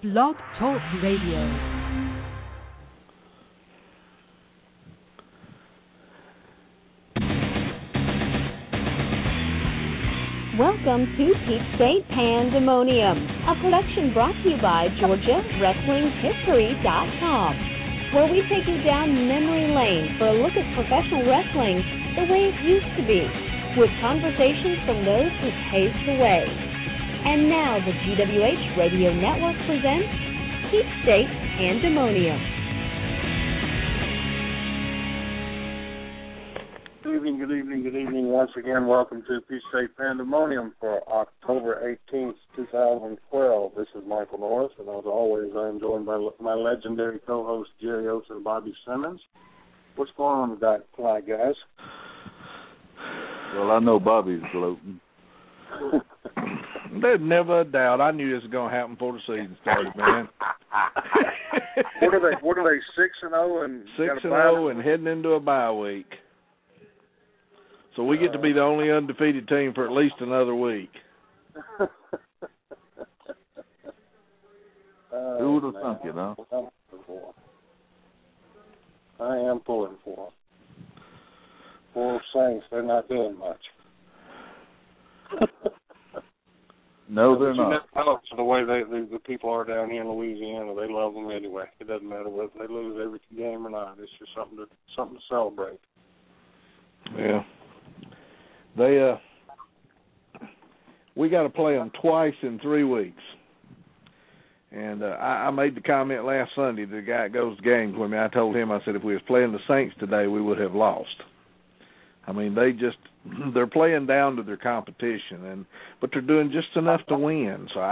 Blog Talk Radio. Welcome to Peach State Pandemonium, a production brought to you by GeorgiaWrestlingHistory.com, where we take you down memory lane for a look at professional wrestling the way it used to be, with conversations from those who paved the way. And now the GWH Radio Network presents Peach State Pandemonium. Good evening. Once again, welcome to Peach State Pandemonium for October 18th, 2012. This is Michael Norris, and as always, I am joined by my legendary co-host, Jerry Oates and Bobby Simmons. What's going on tonight, guys? Well, I know Bobby's gloating. There's never a doubt. I knew this was going to happen before the season started, man. What are they 6-0 and 6-0 and heading into a bye week? So we get to be the only undefeated team for at least another week. Who would have thunk it, huh? I am pulling for them. Poor Saints, they're not doing much. No, they're not. The way the people are down here in Louisiana, they love them anyway. It doesn't matter whether they lose every game or not. It's just something to celebrate. Yeah. We got to play them twice in 3 weeks. And I made the comment last Sunday, the guy that goes to games with me, I told him, I said, if we was playing the Saints today, we would have lost. I mean, they're playing down to their competition, but they're doing just enough to win. So,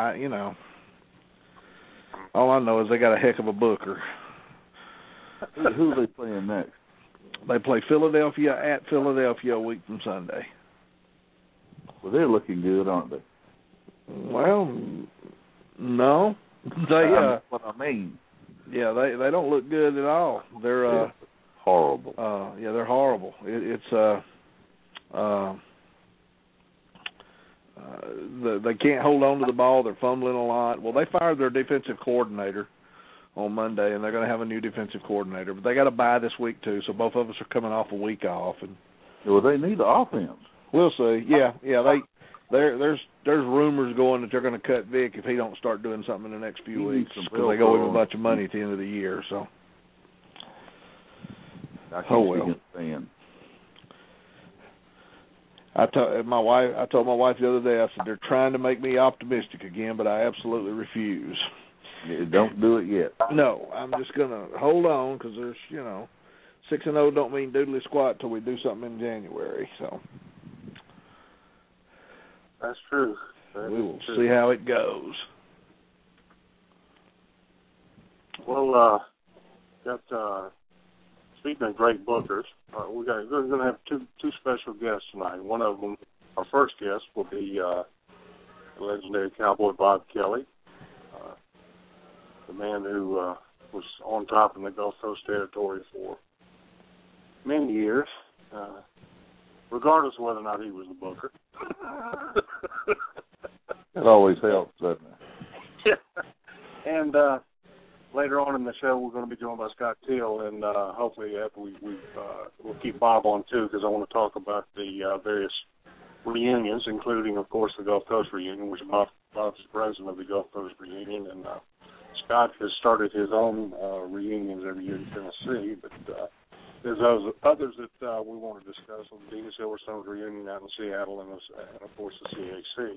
all I know is they got a heck of a booker. Who are they playing next? They play Philadelphia at Philadelphia a week from Sunday. Well, they're looking good, aren't they? Well, no. That's what I mean. Yeah, they don't look good at all. They're horrible. Yeah, they're horrible. They can't hold on to the ball. They're fumbling a lot. Well, they fired their defensive coordinator on Monday, and they're going to have a new defensive coordinator. But they got a bye this week too, so both of us are coming off a week off. And well, they need the offense. We'll see. Yeah. There's rumors going that they're going to cut Vic if he don't start doing something in the next few weeks because they owe him a bunch of money at the end of the year. So. I told my wife the other day, I said, they're trying to make me optimistic again, but I absolutely refuse. Yeah, don't do it yet. No, I'm just going to hold on because there's, 6-0 don't mean doodly squat till we do something in January. So that's true. We will see how it goes. Well, speaking of great bookers, we're going to have two special guests tonight. One of them, our first guest, will be the legendary cowboy Bob Kelly, the man who was on top in the Gulf Coast Territory for many years, regardless of whether or not he was the booker. It always helps, doesn't it? Yeah. And later on in the show, we're going to be joined by Scott Teal, and hopefully after we'll keep Bob on, too, because I want to talk about the various reunions, including, of course, the Gulf Coast reunion, which Bob's the president of the Gulf Coast reunion, and Scott has started his own reunions every year in Tennessee, but there's others that we want to discuss, the Dina Silverstone's reunion out in Seattle, and of course, the CAC.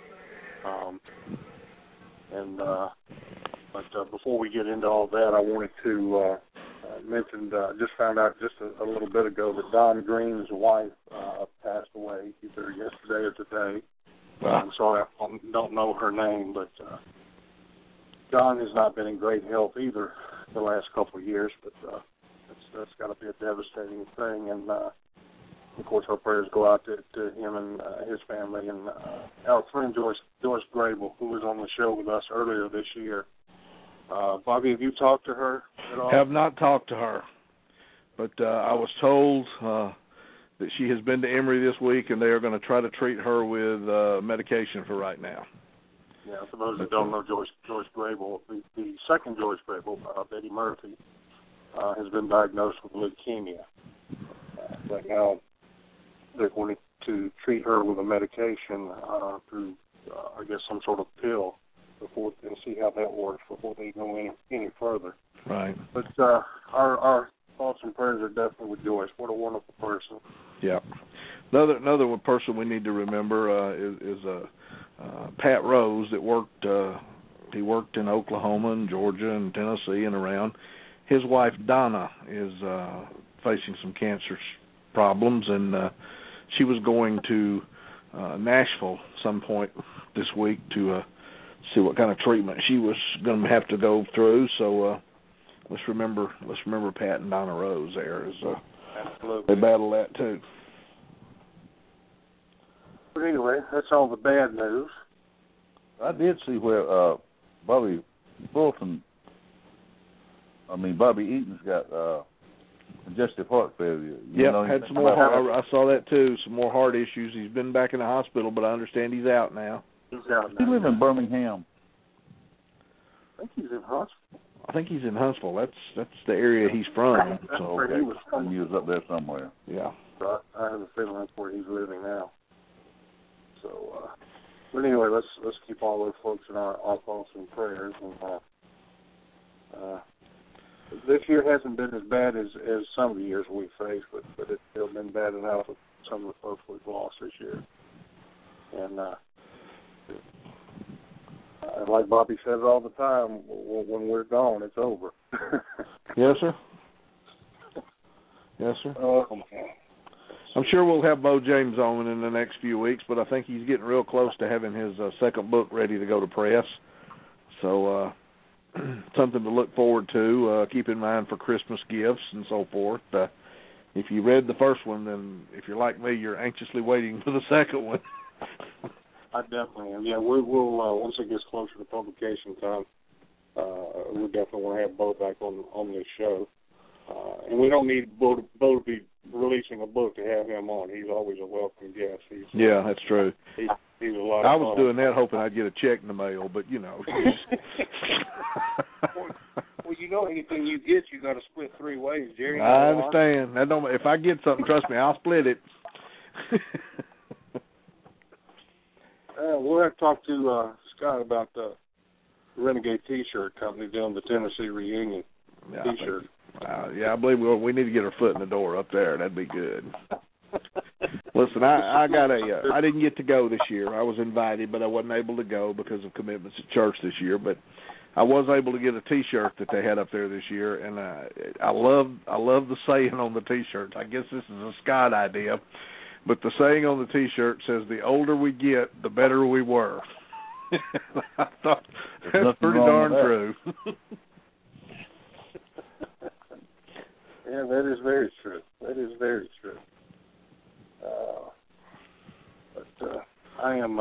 But before we get into all that, I wanted to mention, just found out just a little bit ago that Don Green's wife passed away either yesterday or today. I'm sorry, I don't know her name, but Don has not been in great health either the last couple of years, but that's got to be a devastating thing. And, of course, our prayers go out to him and his family. And our friend Joyce Grable, who was on the show with us earlier this year. Bobby, have you talked to her at all? Have not talked to her, but I was told that she has been to Emory this week, and they are going to try to treat her with medication for right now. Yeah, for those who don't know Joyce Grable, the second Joyce Grable, Betty Murphy, has been diagnosed with leukemia. But now they're going to treat her with a medication through, I guess, some sort of pill before and see how that works before they go any further. Right. But our thoughts and prayers are definitely with Joyce. What a wonderful person. Yeah. Another one person we need to remember is Pat Rose that worked. He worked in Oklahoma and Georgia and Tennessee and around. His wife Donna is facing some cancer problems, and she was going to Nashville some point this week to see what kind of treatment she was going to have to go through. So let's remember Pat and Donna Rose there as they battle that too. But anyway, that's all the bad news. I did see where Bobby Eaton's got congestive heart failure. Yeah, had some more heart. I saw that too. Some more heart issues. He's been back in the hospital, but I understand he's out now. He's out now. He lives in Birmingham. I think he's in Huntsville. I think he's in Huntsville. That's the area he's from. So he was up there somewhere. Yeah. So I have a feeling that's where he's living now. So, but anyway, let's keep all those folks in our thoughts and prayers. And this year hasn't been as bad as some of the years we faced, but it's still been bad enough with some of the folks we've lost this year. And like Bobby says all the time, when we're gone, it's over. Yes, sir. Yes, sir. Oh, I'm sure we'll have Bo James on in the next few weeks, but I think he's getting real close to having his second book ready to go to press. So something to look forward to. Keep in mind for Christmas gifts and so forth. If you read the first one, then if you're like me, you're anxiously waiting for the second one. I definitely am. Yeah, we'll once it gets closer to publication time, we definitely want to have Bo back on this show. And we don't need Bo to be releasing a book to have him on. He's always a welcome guest. Yeah, that's true. He's a lot of I was fun. doing that hoping I'd get a check in the mail, but you know. Well, you know, anything you get, you got to split three ways, Jerry. I understand. That don't. If I get something, trust me, I'll split it. We'll have to talk to Scott about the Renegade T-shirt company doing the Tennessee reunion T-shirt. I believe we need to get our foot in the door up there. That'd be good. Listen, I didn't get to go this year. I was invited, but I wasn't able to go because of commitments at church this year. But I was able to get a T-shirt that they had up there this year, and I love the saying on the T-shirts. I guess this is a Scott idea, but the saying on the T-shirt says, "The older we get, the better we were." I thought that's pretty darn true. Yeah, that is very true. That is very true. But I am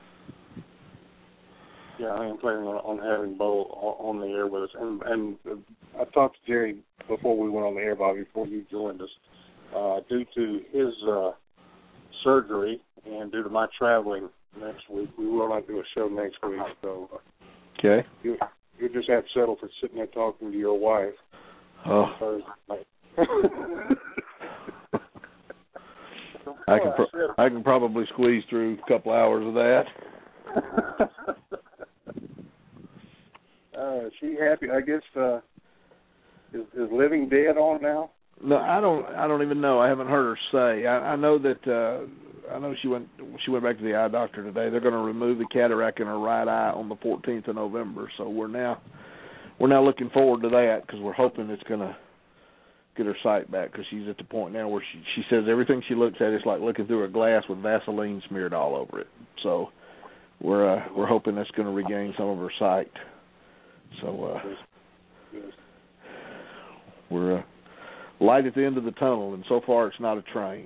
planning on having Bo on the air with us. And I talked to Jerry before we went on the air, Bobby, before you joined us. Due to his surgery and due to my traveling next week, we will not do a show next week. So okay, you just have to settle for sitting there talking to your wife. Oh. Thursday night. I can probably squeeze through a couple hours of that. She happy? I guess is Living Dead on now? No, I don't even know. I haven't heard her say. I know that I know she went back to the eye doctor today. They're going to remove the cataract in her right eye on the 14th of November. So we're now looking forward to that because we're hoping it's going to get her sight back because she's at the point now where she says everything she looks at is like looking through a glass with Vaseline smeared all over it. So we're hoping that's going to regain some of her sight. So we're light at the end of the tunnel, and so far it's not a train.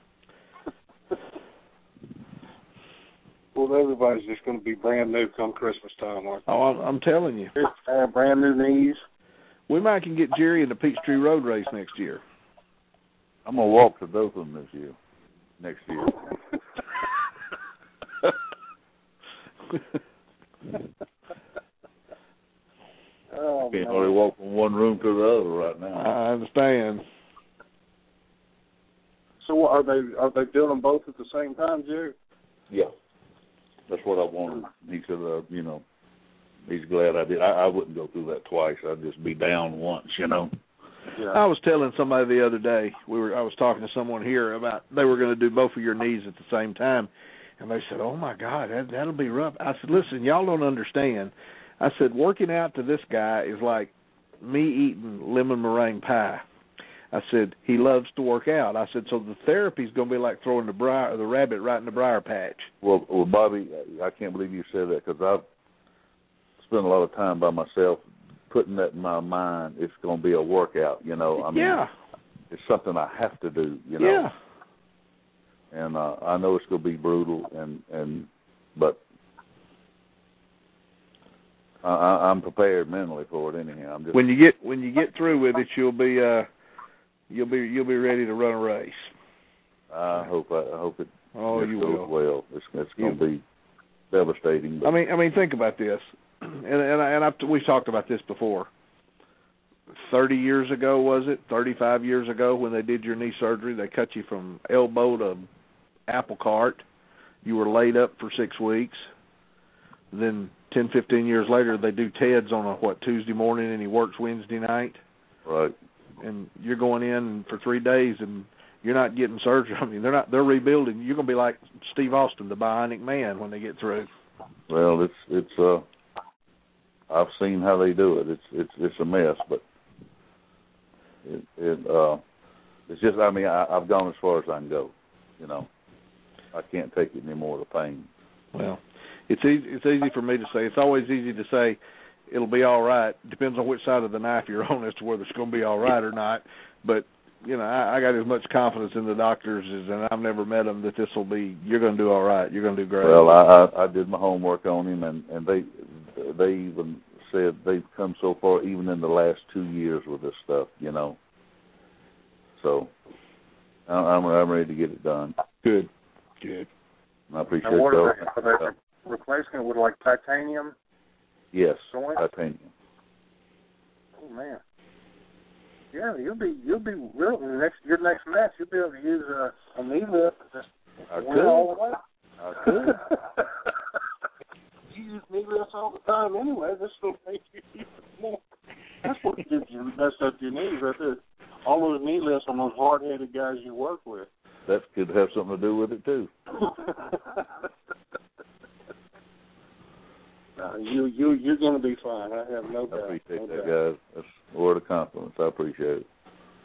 Well, everybody's just going to be brand new come Christmas time, aren't they? Oh, I'm telling you. Brand new knees. We might can get Jerry in the Peachtree Road race next year. I'm going to walk to both of them next year. Oh, can't hardly walk from one room to the other right now. I understand. So are they doing them both at the same time, Jerry? Yeah, that's what I wanted. He said, he's glad I did. I wouldn't go through that twice. I'd just be down once, Yeah. I was telling somebody the other day, I was talking to someone here about they were going to do both of your knees at the same time, and they said, "Oh my God, that'll be rough." I said, "Listen, y'all don't understand." I said, "Working out to this guy is like me eating lemon meringue pie." I said, "He loves to work out." I said, "So the therapy's going to be like throwing the rabbit right in the briar patch." Well, Bobby, I can't believe you said that, because I've spent a lot of time by myself putting that in my mind. It's going to be a workout, I mean, it's something I have to do, Yeah. And I know it's going to be brutal, but I'm prepared mentally for it anyhow. When you get through with it, you'll be ready to run a race. I hope it you goes will. well. It's going to be devastating. But I mean, think about this, and we've talked about this before. 30 years ago, was it? 35 years ago, when they did your knee surgery, they cut you from elbow to apple cart. You were laid up for 6 weeks. Then 10, 15 years later, they do Ted's on Tuesday morning, and he works Wednesday night. Right. And you're going in for 3 days, and you're not getting surgery. I mean, they're rebuilding. You're going to be like Steve Austin, the Bionic Man, when they get through. Well, it's I've seen how they do it. It's a mess, but it's just, I mean, I've gone as far as I can go. I can't take it anymore, the pain. Well, it's easy for me to say. It's always easy to say it'll be all right. Depends on which side of the knife you're on as to whether it's going to be all right or not. But I got as much confidence in the doctors and I've never met them that you're going to do all right. You're going to do great. Well, I did my homework on him, and they even said they've come so far even in the last 2 years with this stuff, So I'm ready to get it done. Good. I appreciate it. Are they replacing it with like titanium? Yes, joint? Titanium. Oh man. Yeah, you'll be real your next match. You'll be able to use a knee lift. I could. You use knee lifts all the time anyway. This will make you even more. That's what gives you messed up your knees right there. All those knee lifts on those hard-headed guys you work with. That could have something to do with it too. You're going to be fine. I have no doubt. I appreciate that, guys. That's a word of confidence. I appreciate it.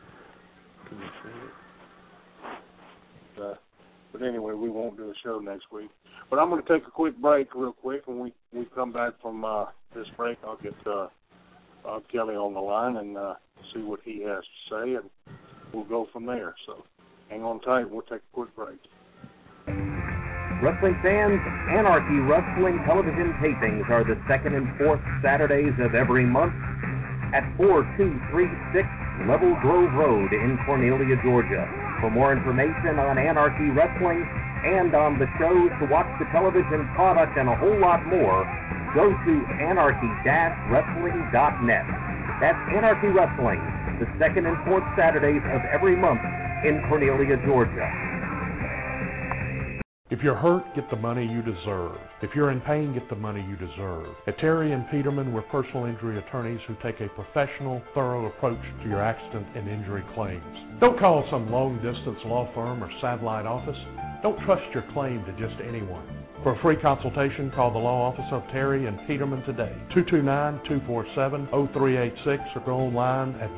But anyway, we won't do a show next week. But I'm going to take a quick break real quick. When we come back from this break, I'll get Kelly on the line and see what he has to say, and we'll go from there. So hang on tight. We'll take a quick break. Wrestling fans, Anarchy Wrestling television tapings are the second and fourth Saturdays of every month at 4236 Level Grove Road in Cornelia, Georgia. For more information on Anarchy Wrestling and on the shows, to watch the television product and a whole lot more, go to anarchy-wrestling.net. That's Anarchy Wrestling, the second and fourth Saturdays of every month in Cornelia, Georgia. If you're hurt, get the money you deserve. If you're in pain, get the money you deserve. At Terry and Peterman, we're personal injury attorneys who take a professional, thorough approach to your accident and injury claims. Don't call some long-distance law firm or satellite office. Don't trust your claim to just anyone. For a free consultation, call the law office of Terry and Peterman today, 229-247-0386, or go online at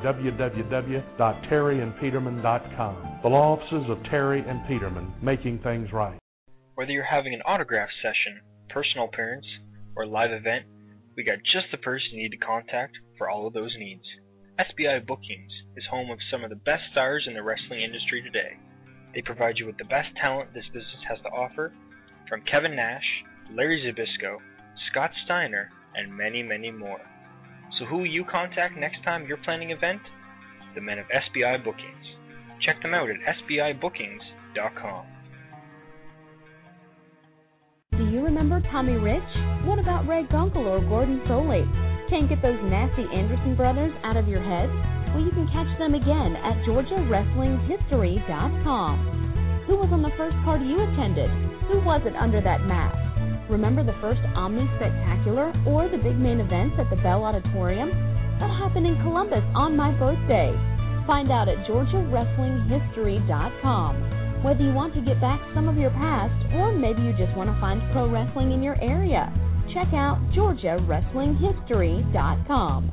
www.terryandpeterman.com. The law offices of Terry and Peterman, making things right. Whether you're having an autograph session, personal appearance, or live event, we got just the person you need to contact for all of those needs. SBI Bookings is home of some of the best stars in the wrestling industry today. They provide you with the best talent this business has to offer, from Kevin Nash, Larry Zbyszko, Scott Steiner, and many, many more. So who will you contact next time you're planning an event? The men of SBI Bookings. Check them out at sbibookings.com. Do you you remember Tommy Rich? What about Ray Gunkel or Gordon Soley? Can't get those nasty Anderson brothers out of your head? Well, you can catch them again at GeorgiaWrestlingHistory.com. Who was on the first card you attended? Who was it under that mask? Remember the first Omni Spectacular or the big main events at the Bell Auditorium? That happened in Columbus on my birthday. Find out at GeorgiaWrestlingHistory.com. Whether you want to get back some of your past or maybe you just want to find pro wrestling in your area, check out GeorgiaWrestlingHistory.com.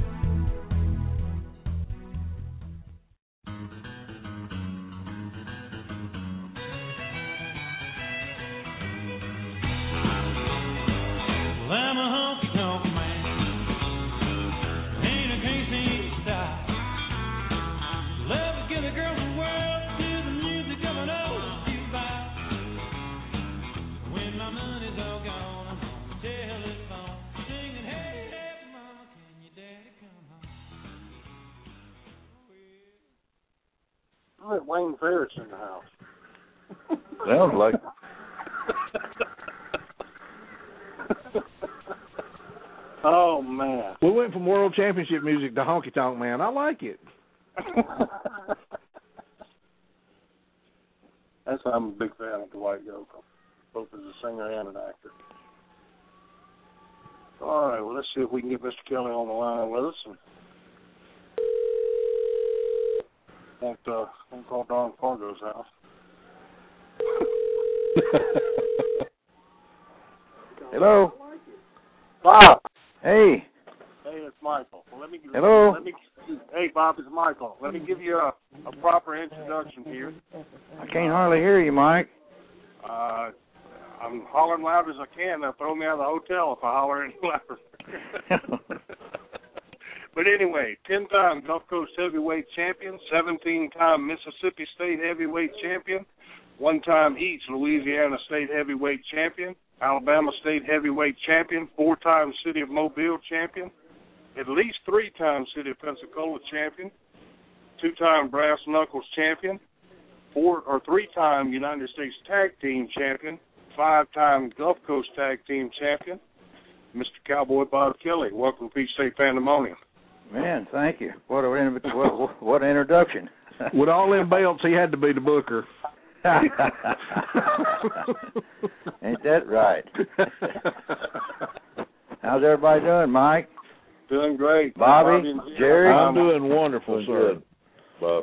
Wayne Ferris in the house. Sounds like it. Oh, man. We went from World Championship music to Honky Tonk Man. I like it. That's why I'm a big fan of Dwight Yoakam, both as a singer and an actor. All right, well, let's see if we can get Mr. Kelly on the line with us. Won't call Don Fargo's house. Hello. Bob. Hey. Hey, it's Michael. Well, Hello. Hey, Bob, it's Michael. Let me give you a proper introduction here. I can't hardly hear you, Mike. I'm hollering loud as I can. They'll throw me out of the hotel if I holler any louder. But anyway, 10-time Gulf Coast Heavyweight Champion, 17-time Mississippi State Heavyweight Champion, 1-time each Louisiana State Heavyweight Champion, Alabama State Heavyweight Champion, 4-time City of Mobile Champion, at least 3-time City of Pensacola Champion, 2-time Brass Knuckles Champion, 3-time United States Tag Team Champion, 5-time Gulf Coast Tag Team Champion, Mr. Cowboy Bob Kelly. Welcome to Peach State Pandemonium. Man, thank you. What an introduction. With all them belts, he had to be the booker. Ain't that right? How's everybody doing, Mike? Doing great. Bobby, Jerry? I'm doing wonderful, sir. Good, Bob.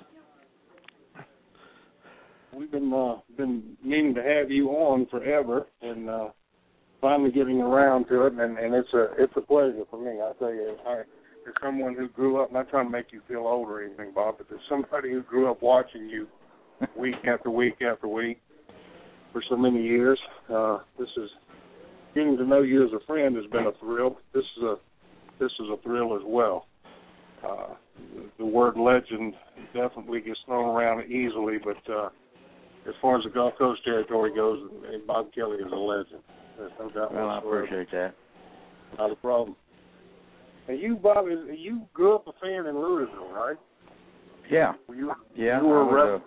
We've been meaning to have you on forever, and finally getting around to it, and it's a pleasure for me. I tell you, as someone who grew up, not trying to make you feel old or anything, Bob, but as somebody who grew up watching you week after week after week for so many years, this is getting to know you as a friend has been a thrill. This is a thrill as well. The word legend definitely gets thrown around easily, but as far as the Gulf Coast territory goes, Bob Kelly is a legend. There's no doubt. Well, I appreciate that. Not a problem. And you, Bob, you grew up a fan in Louisville, right? Yeah. You were a rep.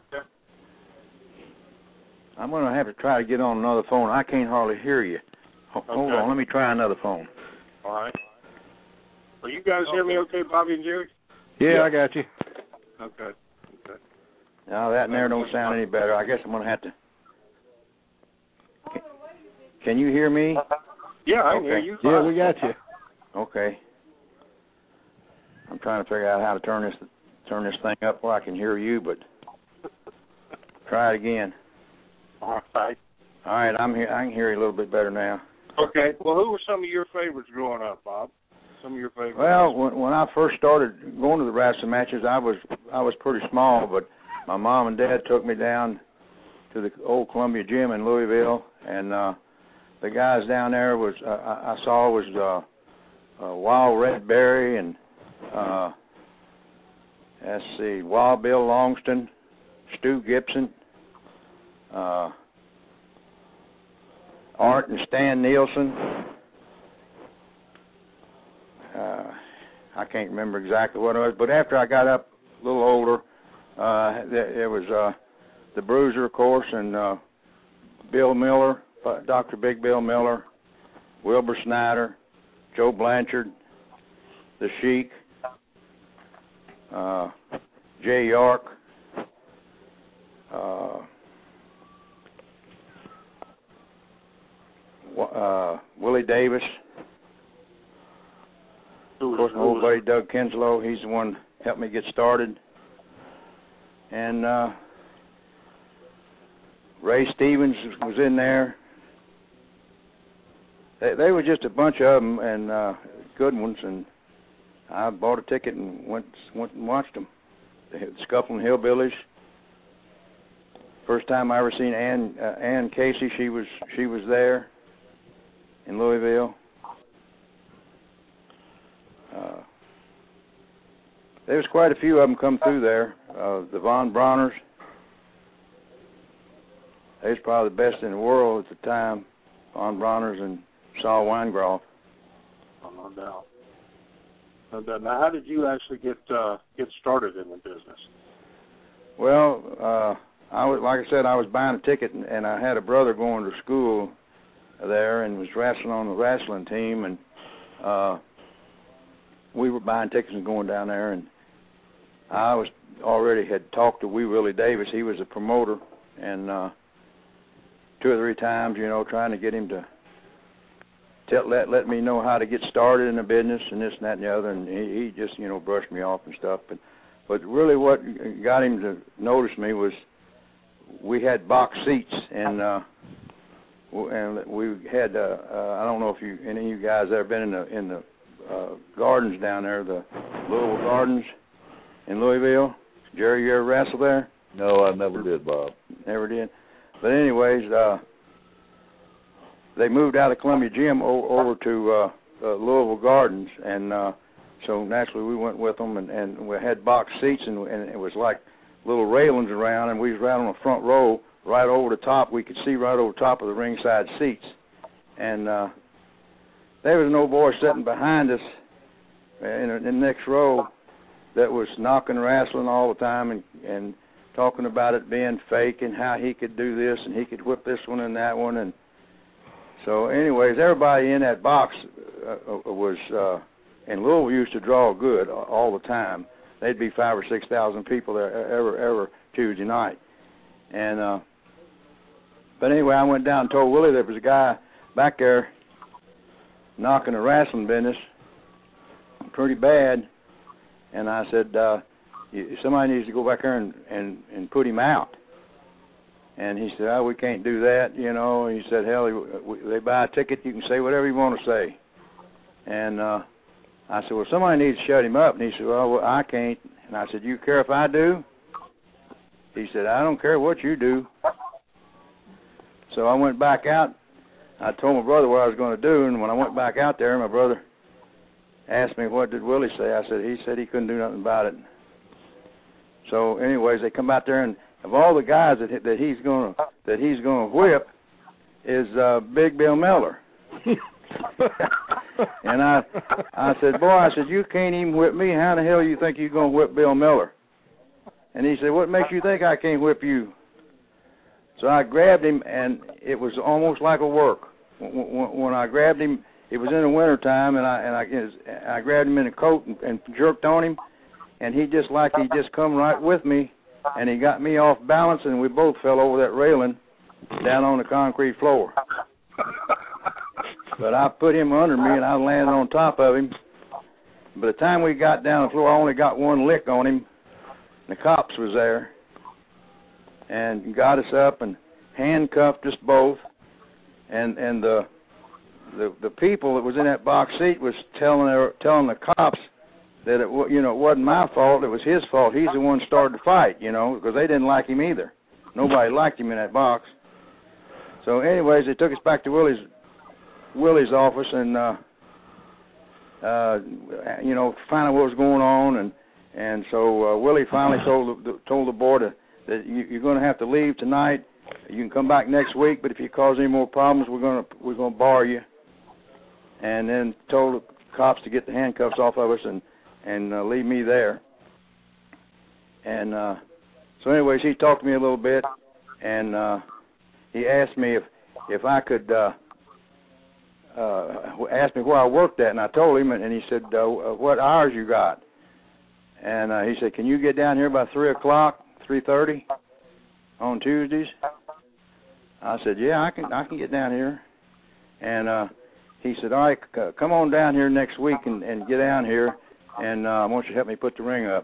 I'm going to have to try to get on another phone. I can't hardly hear you. Hold on. Let me try another phone. All right. Well, you guys hear me okay, Bobby and Jerry? Yeah, I got you. Okay. No, that and there don't sound any better. I guess I'm going to have to. Can you hear me? Yeah, I can hear you. Yeah, we got you. Okay. I'm trying to figure out how to turn this thing up where I can hear you, but try it again. All right. All right, I'm here. I can hear you a little bit better now. Okay. Well, who were some of your favorites growing up, Bob? Some of your favorites? Well, when I first started going to the wrestling matches, I was pretty small, but my mom and dad took me down to the old Columbia Gym in Louisville, and the guys down there I saw was Wild Red Berry and let's see, Wild Bill Longston, Stu Gibson, Art and Stan Nielsen. I can't remember exactly what it was, but after I got up a little older, there was the Bruiser, of course, and Bill Miller, Dr. Big Bill Miller, Wilbur Snyder, Joe Blanchard, the Sheik, Jay York, Willie Davis. Of course, my old buddy Doug Kinslow, he's the one that helped me get started. And Ray Stevens was in there. They were just a bunch of them, and good ones, and I bought a ticket and went and watched them. The Scuffling Hillbillies. First time I ever seen Ann Casey, she was there in Louisville. There was quite a few of them come through there. The Von Brauners. They was probably the best in the world at the time. Von Brauners and Saul Weingroff. Oh, no doubt. Now, how did you actually get started in the business? Well, like I said, I was buying a ticket, and I had a brother going to school there and was wrestling on the wrestling team, and we were buying tickets and going down there, and I already had talked to Wee Willie Davis. He was a promoter, and 2 or 3 times, trying to get him to let me know how to get started in the business and this and that and the other, and he just brushed me off and stuff. But really, what got him to notice me was we had box seats, and we had I don't know if any of you guys ever been in the gardens down there, the Louisville Gardens in Louisville. Jerry, you ever wrestle there? No, I never did, Bob. Never did. But anyways, they moved out of Columbia Gym over to Louisville Gardens, and so naturally we went with them, and we had box seats, and it was like little railings around, and we was right on the front row, right over the top. We could see right over top of the ringside seats, and there was an old boy sitting behind us in the next row that was knocking wrestling all the time and talking about it being fake and how he could do this and he could whip this one and that one. And so anyways, everybody in that box was, and Louisville used to draw good all the time. They'd be 5,000 or 6,000 people there every Tuesday night. And but anyway, I went down and told Willie there was a guy back there knocking the wrestling business pretty bad. And I said, somebody needs to go back there and put him out. And he said, we can't do that, He said, hell, they buy a ticket, you can say whatever you want to say. And I said, well, somebody needs to shut him up. And he said, well, I can't. And I said, you care if I do? He said, I don't care what you do. So I went back out. I told my brother what I was going to do, and when I went back out there, my brother asked me, what did Willie say? I said, he said he couldn't do nothing about it. So anyways, they come out there, and of all the guys that he's gonna whip is Big Bill Miller. And I said, boy, you can't even whip me. How the hell you think you're gonna whip Bill Miller? And he said, what makes you think I can't whip you? So I grabbed him, and it was almost like a work. When I grabbed him, it was in the wintertime, and I grabbed him in a coat and jerked on him, and he just come right with me, and he got me off balance, and we both fell over that railing down on the concrete floor. But I put him under me, and I landed on top of him. By the time we got down the floor, I only got one lick on him. The cops was there and got us up and handcuffed us both, and the people that was in that box seat was telling the cops that it wasn't my fault, it was his fault. He's the one started the fight, because they didn't like him either. Nobody liked him in that box. So anyways, they took us back to Willie's office and find out what was going on, and so Willie finally told the board that you're going to have to leave tonight. You can come back next week, but if you cause any more problems, we're going to bar you. And then told the cops to get the handcuffs off of us and leave me there. And so anyways, he talked to me a little bit, and he asked me if I could ask me where I worked at, and I told him, and he said, what hours you got? And he said, can you get down here by 3 o'clock, 3:30 on Tuesdays? I said, yeah, I can get down here. And he said, all right, come on down here next week and get down here, and I want you to help me put the ring up.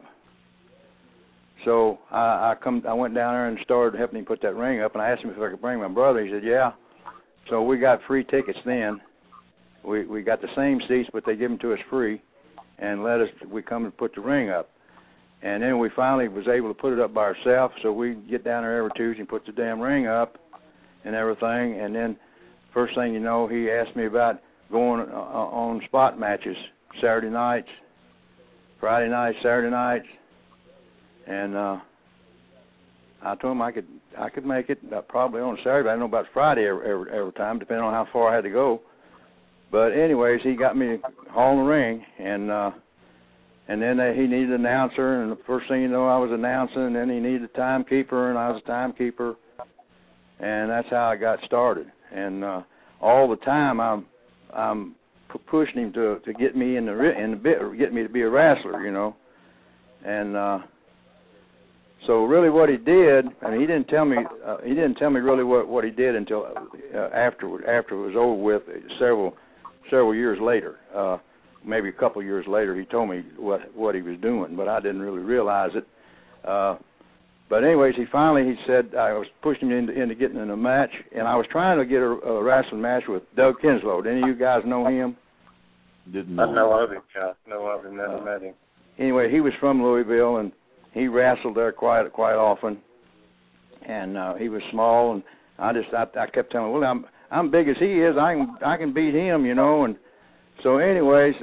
So I went down there and started helping him put that ring up, and I asked him if I could bring my brother. He said, yeah. So we got free tickets then. We got the same seats, but they give them to us free, and we come and put the ring up. And then we finally was able to put it up by ourselves, so we get down there every Tuesday and put the damn ring up and everything. And then first thing you know, he asked me about going on spot matches, Saturday nights, Friday nights, Saturday nights. And I told him I could make it probably on Saturday. I don't know about Friday every time, depending on how far I had to go. But anyways, he got me hauling the ring, and then he needed an announcer, and the first thing you know, I was announcing, and then he needed a timekeeper, and I was a timekeeper, and that's how I got started. And all the time, I'm pushing him to get me get me to be a wrestler, you know, and. So really, what he did, I mean, he didn't tell me really what he did until after it was over with. Several years later, maybe a couple of years later, he told me what he was doing, but I didn't really realize it. But anyways, he said I was pushing him into getting in a match, and I was trying to get a wrestling match with Doug Kinslow. Did any of you guys know him? Didn't know. I know of him. Yeah, know of him. Never met him. Anyway, he was from Louisville, and he wrestled there quite often, and he was small, and I kept telling him, well, I'm big as he is, I can beat him, you know. And so, anyways,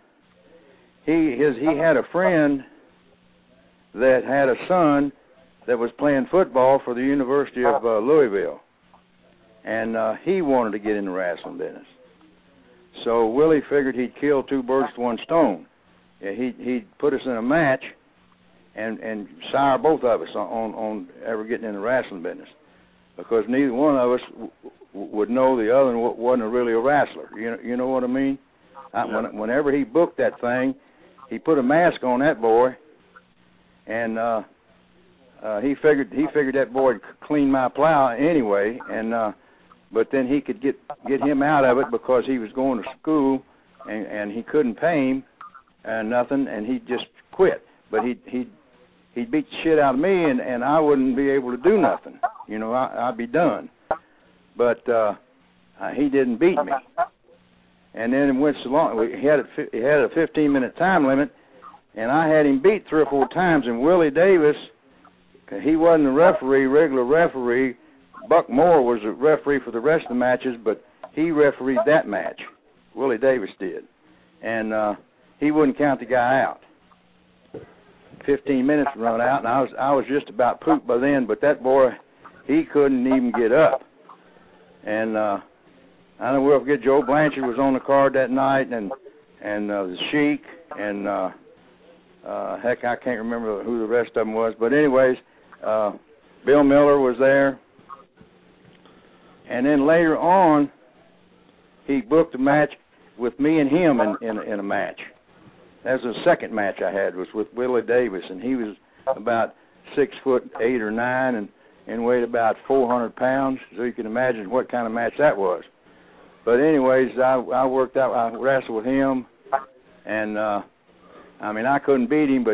he had a friend that had a son that was playing football for the University of Louisville, and he wanted to get in the wrestling business. So Willie figured he'd kill two birds with one stone. He'd put us in a match and sire both of us on ever getting in the wrestling business, because neither one of us would know the other one wasn't really a wrestler. You know what I mean? Whenever he booked that thing, he put a mask on that boy, and he figured that boy would clean my plow anyway, and but then he could get him out of it because he was going to school and he couldn't pay him and nothing, and he just quit. But he'd beat the shit out of me, and I wouldn't be able to do nothing. You know, I'd be done. But he didn't beat me. And then it went so long. He had a 15-minute time limit, and I had him beat 3 or 4 times. And Willie Davis, he wasn't a regular referee. Buck Moore was a referee for the rest of the matches, but he refereed that match. Willie Davis did. And he wouldn't count the guy out. 15 minutes run out, and I was just about pooped by then, but that boy, he couldn't even get up. And I don't know, we'll forget Joe Blanchard was on the card that night, and the Sheik, and heck, I can't remember who the rest of them was. But anyways, Bill Miller was there. And then later on, he booked a match with me and him in a match. That was the second match I had, was with Willie Davis, and he was about 6'8" or 9" and weighed about 400 pounds. So you can imagine what kind of match that was. But anyways, I wrestled with him, and I mean, I couldn't beat him, but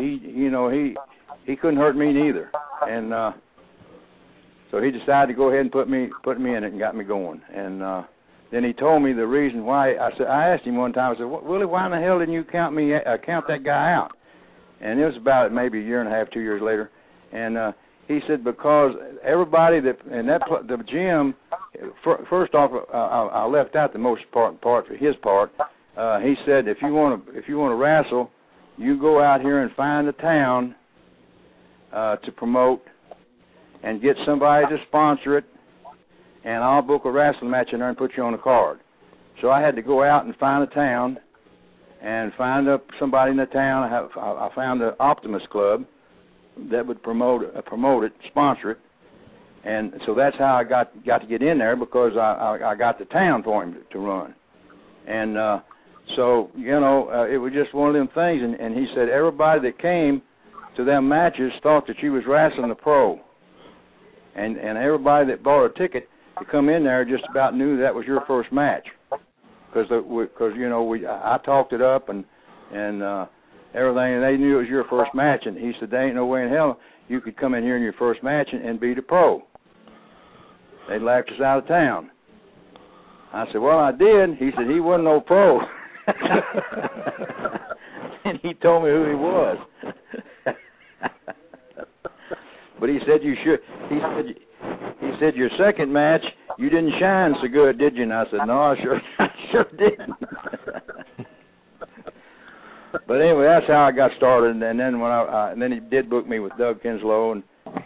he couldn't hurt me neither. And so he decided to go ahead and put me in it and got me going. And then he told me the reason why. I asked him one time, I said, Willie, why in the hell didn't you count that guy out? And it was about maybe a year and a half, 2 years later. And he said, because everybody the gym, first off, I left out the most important part for his part. He said, if you want to wrestle, you go out here and find a town to promote and get somebody to sponsor it, and I'll book a wrestling match in there and put you on the card. So I had to go out and find a town and find somebody in the town. I found the Optimus Club that would promote it, sponsor it, And so that's how I got to get in there, because I got the town for him to run. And so, you know, it was just one of them things. And he said everybody that came to them matches thought that you was wrestling the pro. And everybody that bought a ticket to come in there just about knew that was your first match. Because you know, I talked it up and everything, and they knew it was your first match. And he said, there ain't no way in hell you could come in here in your first match and beat a pro. They laughed us out of town. I said, well, I did. He said, he wasn't no pro. And he told me who he was. But he said you should. He said your second match you didn't shine so good, did you? And I said, no, I sure didn't. But anyway, that's how I got started. And then and then he did book me with Doug Kinslow,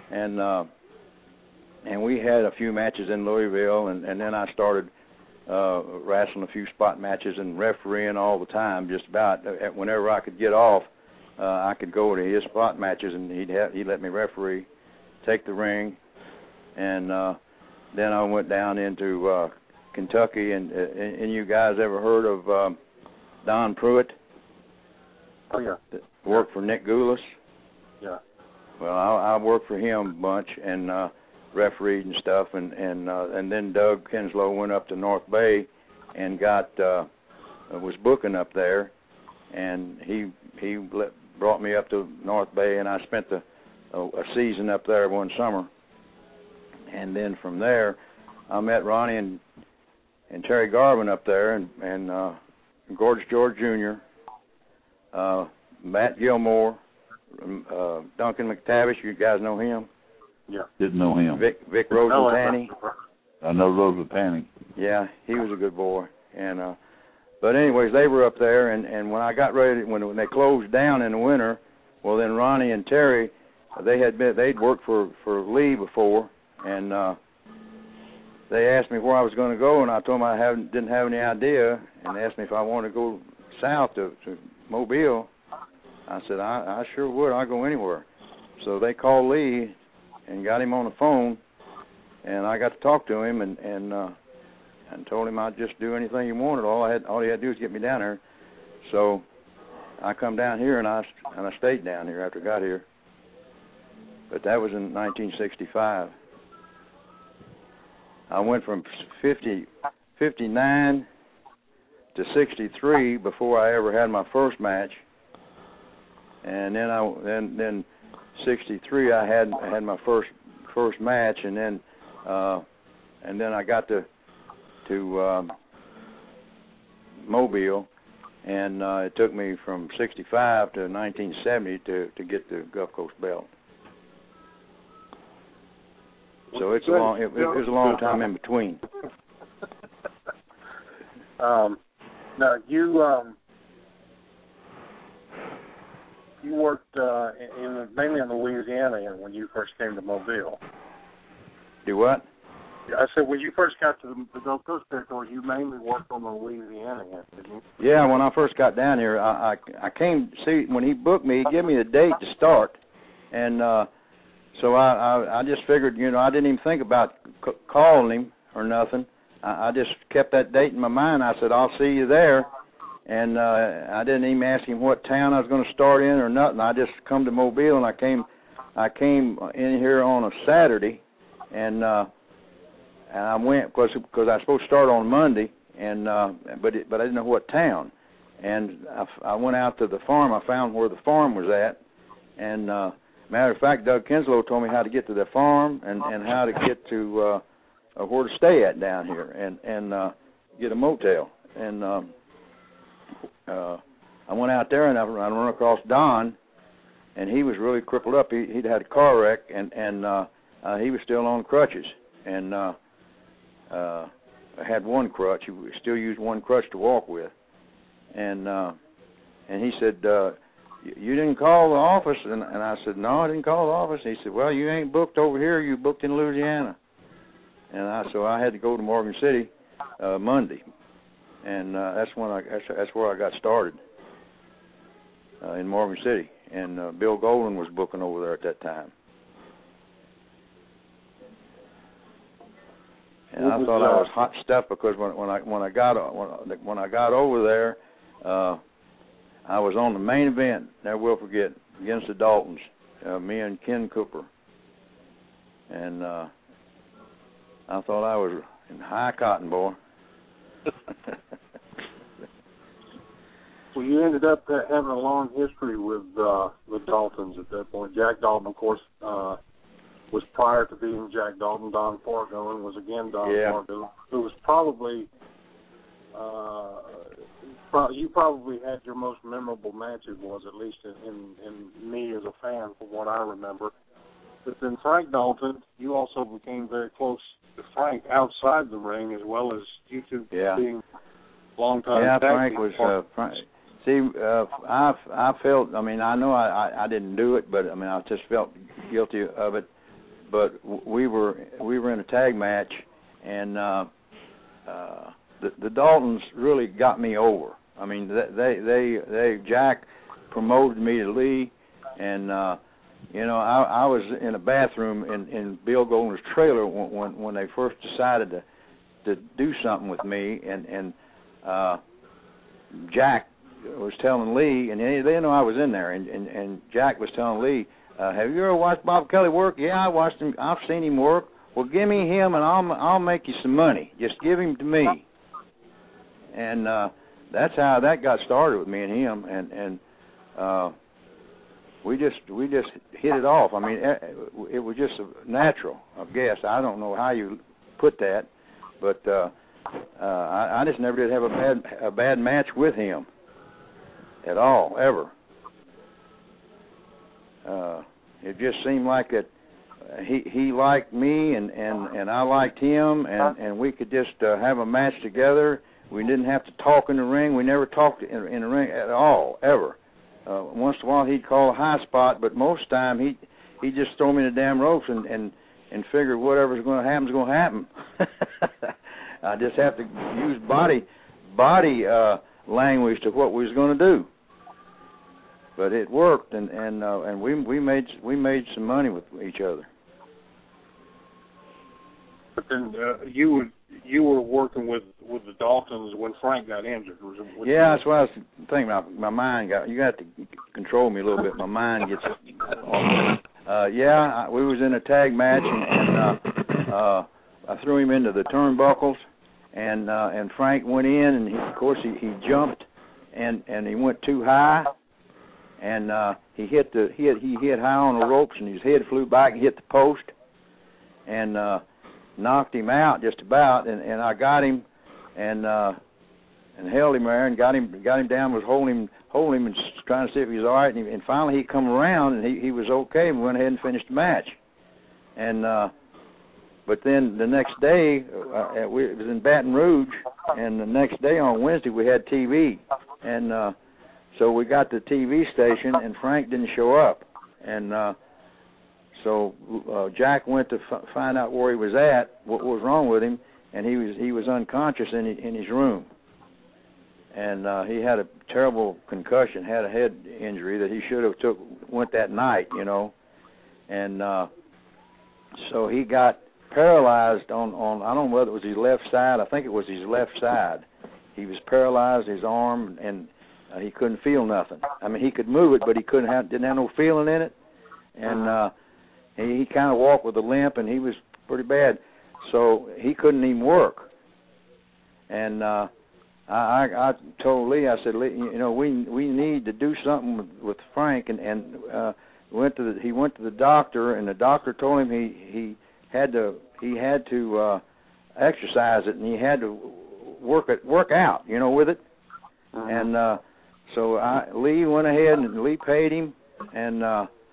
and we had a few matches in Louisville, and then I started wrestling a few spot matches and refereeing all the time. Just about whenever I could get off, I could go to his spot matches, and he'd let me referee, take the ring, and then I went down into Kentucky. And you guys ever heard of Don Pruitt? Oh yeah. Worked for Nick Goulas. Yeah. Well, I worked for him a bunch and refereed and stuff, and then Doug Kinslow went up to North Bay and was booking up there, and he brought me up to North Bay, and I spent a season up there one summer, and then from there I met Ronnie and Terry Garvin up there, and Gorgeous George Jr., Matt Gilmore, Duncan McTavish, you guys know him? Yeah. Didn't know him. Vic Rosentanny. I know Rosentanny. Yeah, he was a good boy. And but anyways, they were up there, and when I got ready, when they closed down in the winter, well then Ronnie and Terry, they'd worked for Lee before, and they asked me where I was going to go, and I told them I didn't have any idea, and they asked me if I wanted to go south to Mobile. I said I sure would. I'll go anywhere. So they called Lee and got him on the phone, and I got to talk to him and told him I'd just do anything he wanted. All he had to do was get me down there. So I come down here, and I stayed down here after I got here. But that was in 1965. I went from 59 to 63 before I ever had my first match, and then 63 I had my first match, and then I got to Mobile, and it took me from 65 to 1970 to get the Gulf Coast belt. So it was a long time in between. Now you worked mainly in Louisiana when you first came to Mobile. Do what? I said when you first got to the Gulf Coast territory, you mainly worked on the Louisiana end, didn't you? Yeah, when I first got down here, I came see when he booked me. He gave me a date to start, and so I just figured, I didn't even think about calling him or nothing. I just kept that date in my mind. I said, I'll see you there. And I didn't even ask him what town I was going to start in or nothing. I just come to Mobile, and I came in here on a Saturday, and I went because I was supposed to start on Monday, and but I didn't know what town. And I went out to the farm. I found where the farm was at, and matter of fact, Doug Kinslow told me how to get to the farm and how to get to where to stay at down here and get a motel. And I went out there and I run across Don, and he was really crippled up. He'd had a car wreck, and he was still on crutches, and had one crutch. He still used one crutch to walk with, and he said, "You didn't call the office?" And I said, "No, I didn't call the office." And he said, "Well, you ain't booked over here. You booked in Louisiana." And so I had to go to Morgan City Monday, and that's where I got started in Morgan City. And Bill Golden was booking over there at that time. And I thought I was hot stuff because when I got over there, I was on the main event. Never will forget, against the Daltons, me and Ken Cooper, and I thought I was in high cotton, boy. Well, you ended up having a long history with the Daltons at that point. Jack Dalton, of course, was prior to being Jack Dalton. Don Fargo was again Don Fargo, who was probably you probably had your most memorable match. It was, at least in me as a fan, from what I remember. But then Frank Dalton, you also became very close to Frank outside the ring, as well as you two being long-time tag Frank team was partners. See, I felt, I mean, I know I didn't do it, but I mean, I just felt guilty of it. But we were in a tag match, and the Daltons really got me over. I mean, they Jack promoted me to Lee, and you know, I was in a bathroom in Bill Golden's trailer when they first decided to do something with me, and Jack was telling Lee, and they know I was in there, and Jack was telling Lee, have you ever watched Bob Kelly work? Yeah, I watched him. I've seen him work. Well, give me him, and I'll make you some money. Just give him to me. And that's how that got started with me and him, and we just hit it off. I mean, it was just natural, I guess. I don't know how you put that, but I just never did have a bad match with him at all, ever. It just seemed like that he liked me and I liked him, and we could just have a match together. We didn't have to talk in the ring. We never talked in the ring at all, ever. Once in a while he'd call a high spot, but most of the time he'd just throw me in the damn ropes and figure whatever's going to happen is going to happen. I just have to use body language to what we was going to do. But it worked, and we made some money with each other. But then you were working with the Daltons when Frank got injured. Yeah, that's what I was thinking. My mind you got to control me a little bit. My mind gets off. We was in a tag match, and I threw him into the turnbuckles, and Frank went in, and of course he jumped, and he went too high. And he hit high on the ropes, and his head flew back and hit the post, and knocked him out just about. And I got him, and held him there, and got him down. Was holding him and trying to see if he was all right. And finally he come around, and he was okay. And we went ahead and finished the match. And but then the next day it was in Baton Rouge, and the next day on Wednesday we had TV, and so we got the TV station, and Frank didn't show up, and so Jack went to find out where he was at, what was wrong with him, and he was unconscious in his room, and he had a terrible concussion, had a head injury that he should have went that night, you know, and so he got paralyzed on I don't know whether it was his left side. I think it was his left side. He was paralyzed, his arm, and he couldn't feel nothing. I mean, he could move it, but he didn't have no feeling in it. And he kind of walked with a limp, and he was pretty bad. So he couldn't even work. And I told Lee, I said, Lee, you know, we need to do something with Frank. And he went to the doctor, and the doctor told him he had to exercise it, and he had to work out, you know, with it. And so Lee went ahead, and Lee paid him and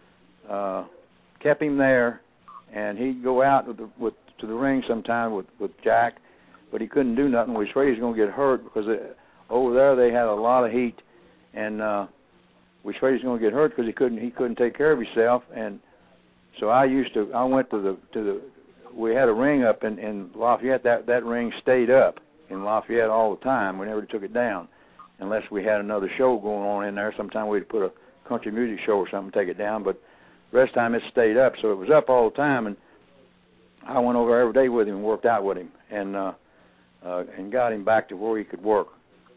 kept him there, and he'd go out to the ring sometime with Jack, but he couldn't do nothing. We was afraid he was going to get hurt because over there they had a lot of heat, and we was afraid he was going to get hurt because he couldn't take care of himself. And so I went to we had a ring up in Lafayette. That ring stayed up in Lafayette all the time. We never took it down unless we had another show going on in there. Sometimes we'd put a country music show or something, take it down, but the rest of the time it stayed up, so it was up all the time, and I went over every day with him and worked out with him. and got him back to where he could work.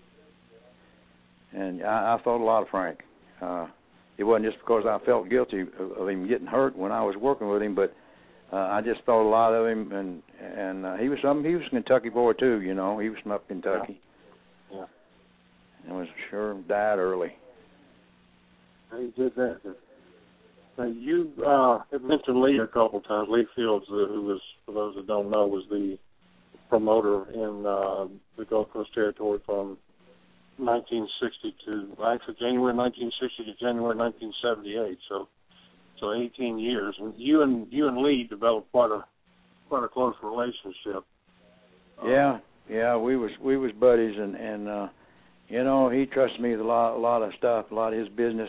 And I thought a lot of Frank. It wasn't just because I felt guilty of him getting hurt when I was working with him, but I just thought a lot of him, and he was a Kentucky boy too, you know. He was from up Kentucky. Yeah. And was sure died early. He did that. Now, you have mentioned Lee a couple of times. Lee Fields, who was, for those that don't know, was the promoter in the Gulf Coast Territory from 1960 to, actually, January 1960 to January 1978. So 18 years. And you and Lee developed quite a close relationship. Yeah, we was buddies, and you know, he trusted me with a lot of stuff, a lot of his business.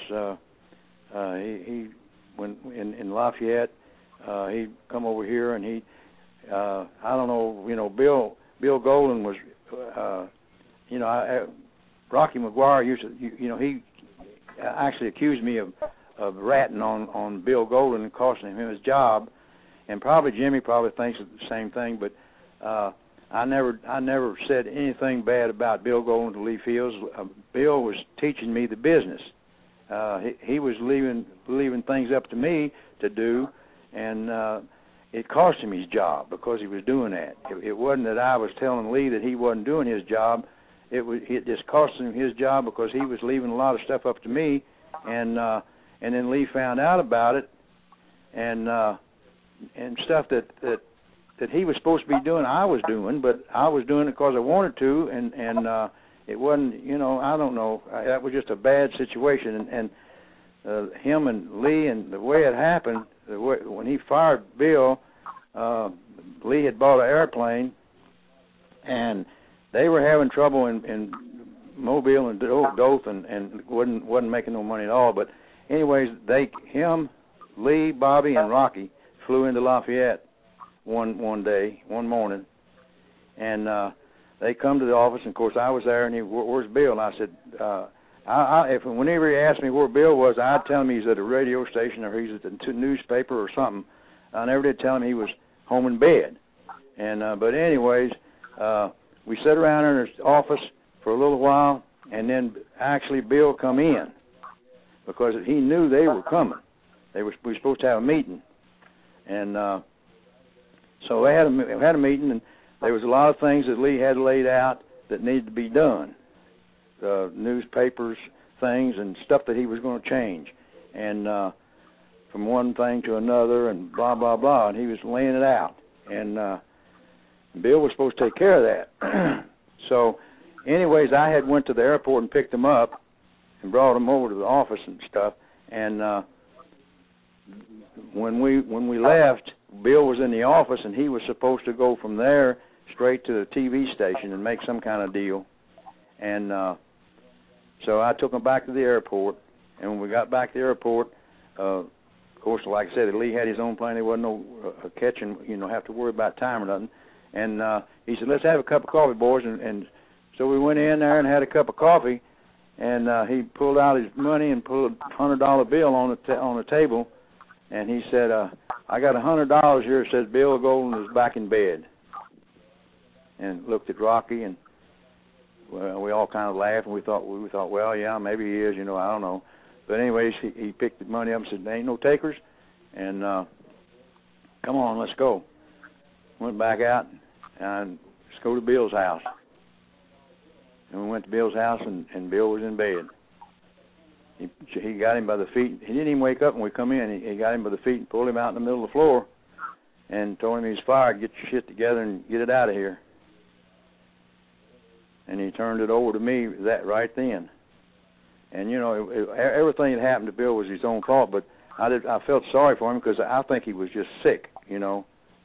He when in Lafayette, he'd come over here, and he I don't know, you know, Bill Golden was, you know, Rocky McGuire used to, you know, he actually accused me of ratting on Bill Golden and costing him his job, and probably Jimmy thinks the same thing, but I never said anything bad about Bill Golden to Lee Fields. Bill was teaching me the business. He was leaving things up to me to do, and it cost him his job because he was doing that. It wasn't that I was telling Lee that he wasn't doing his job. It just cost him his job because he was leaving a lot of stuff up to me, and then Lee found out about it, and stuff that he was supposed to be doing, I was doing, but I was doing it because I wanted to, and it wasn't, you know, I don't know. That was just a bad situation, and him and Lee, and the way it happened, when he fired Bill, Lee had bought an airplane, and they were having trouble in Mobile and Dothan, and wasn't making no money at all. But anyways, him, Lee, Bobby, and Rocky flew into Lafayette one morning, and they come to the office, and of course I was there, and where's Bill? And I said, whenever he asked me where Bill was, I'd tell him he's at a radio station or he's at the newspaper or something. I never did tell him he was home in bed. And but anyways, we sat around in his office for a little while, and then actually Bill come in because he knew they were coming. We were supposed to have a meeting, and so we had a meeting, and there was a lot of things that Lee had laid out that needed to be done, newspapers, things, and stuff that he was going to change, and from one thing to another, and blah, blah, blah, and he was laying it out, and Bill was supposed to take care of that. So anyways, I had went to the airport and picked him up and brought him over to the office and stuff, and when we left, Bill was in the office, and he was supposed to go from there straight to the TV station and make some kind of deal. And so I took him back to the airport, and when we got back to the airport, of course, like I said, Lee had his own plane. There wasn't no catching, have to worry about time or nothing. And he said, let's have a cup of coffee, boys. And so we went in there and had a cup of coffee, and he pulled out his money and pulled a $100 bill on the table. And he said, I got $100 here. It says Bill Golden is back in bed. And looked at Rocky, and we all kind of laughed, and we thought, well, yeah, maybe he is, I don't know. But anyways, he picked the money up and said, there ain't no takers, and come on, let's go. Went back out, and let's go to Bill's house. And we went to Bill's house, and Bill was in bed. He got him by the feet. He didn't even wake up when we come in. He got him by the feet and pulled him out in the middle of the floor and told him he was fired. Get your shit together and get it out of here. And he turned it over to me that right then. And, everything that happened to Bill was his own fault, but I felt sorry for him because I think he was just sick, because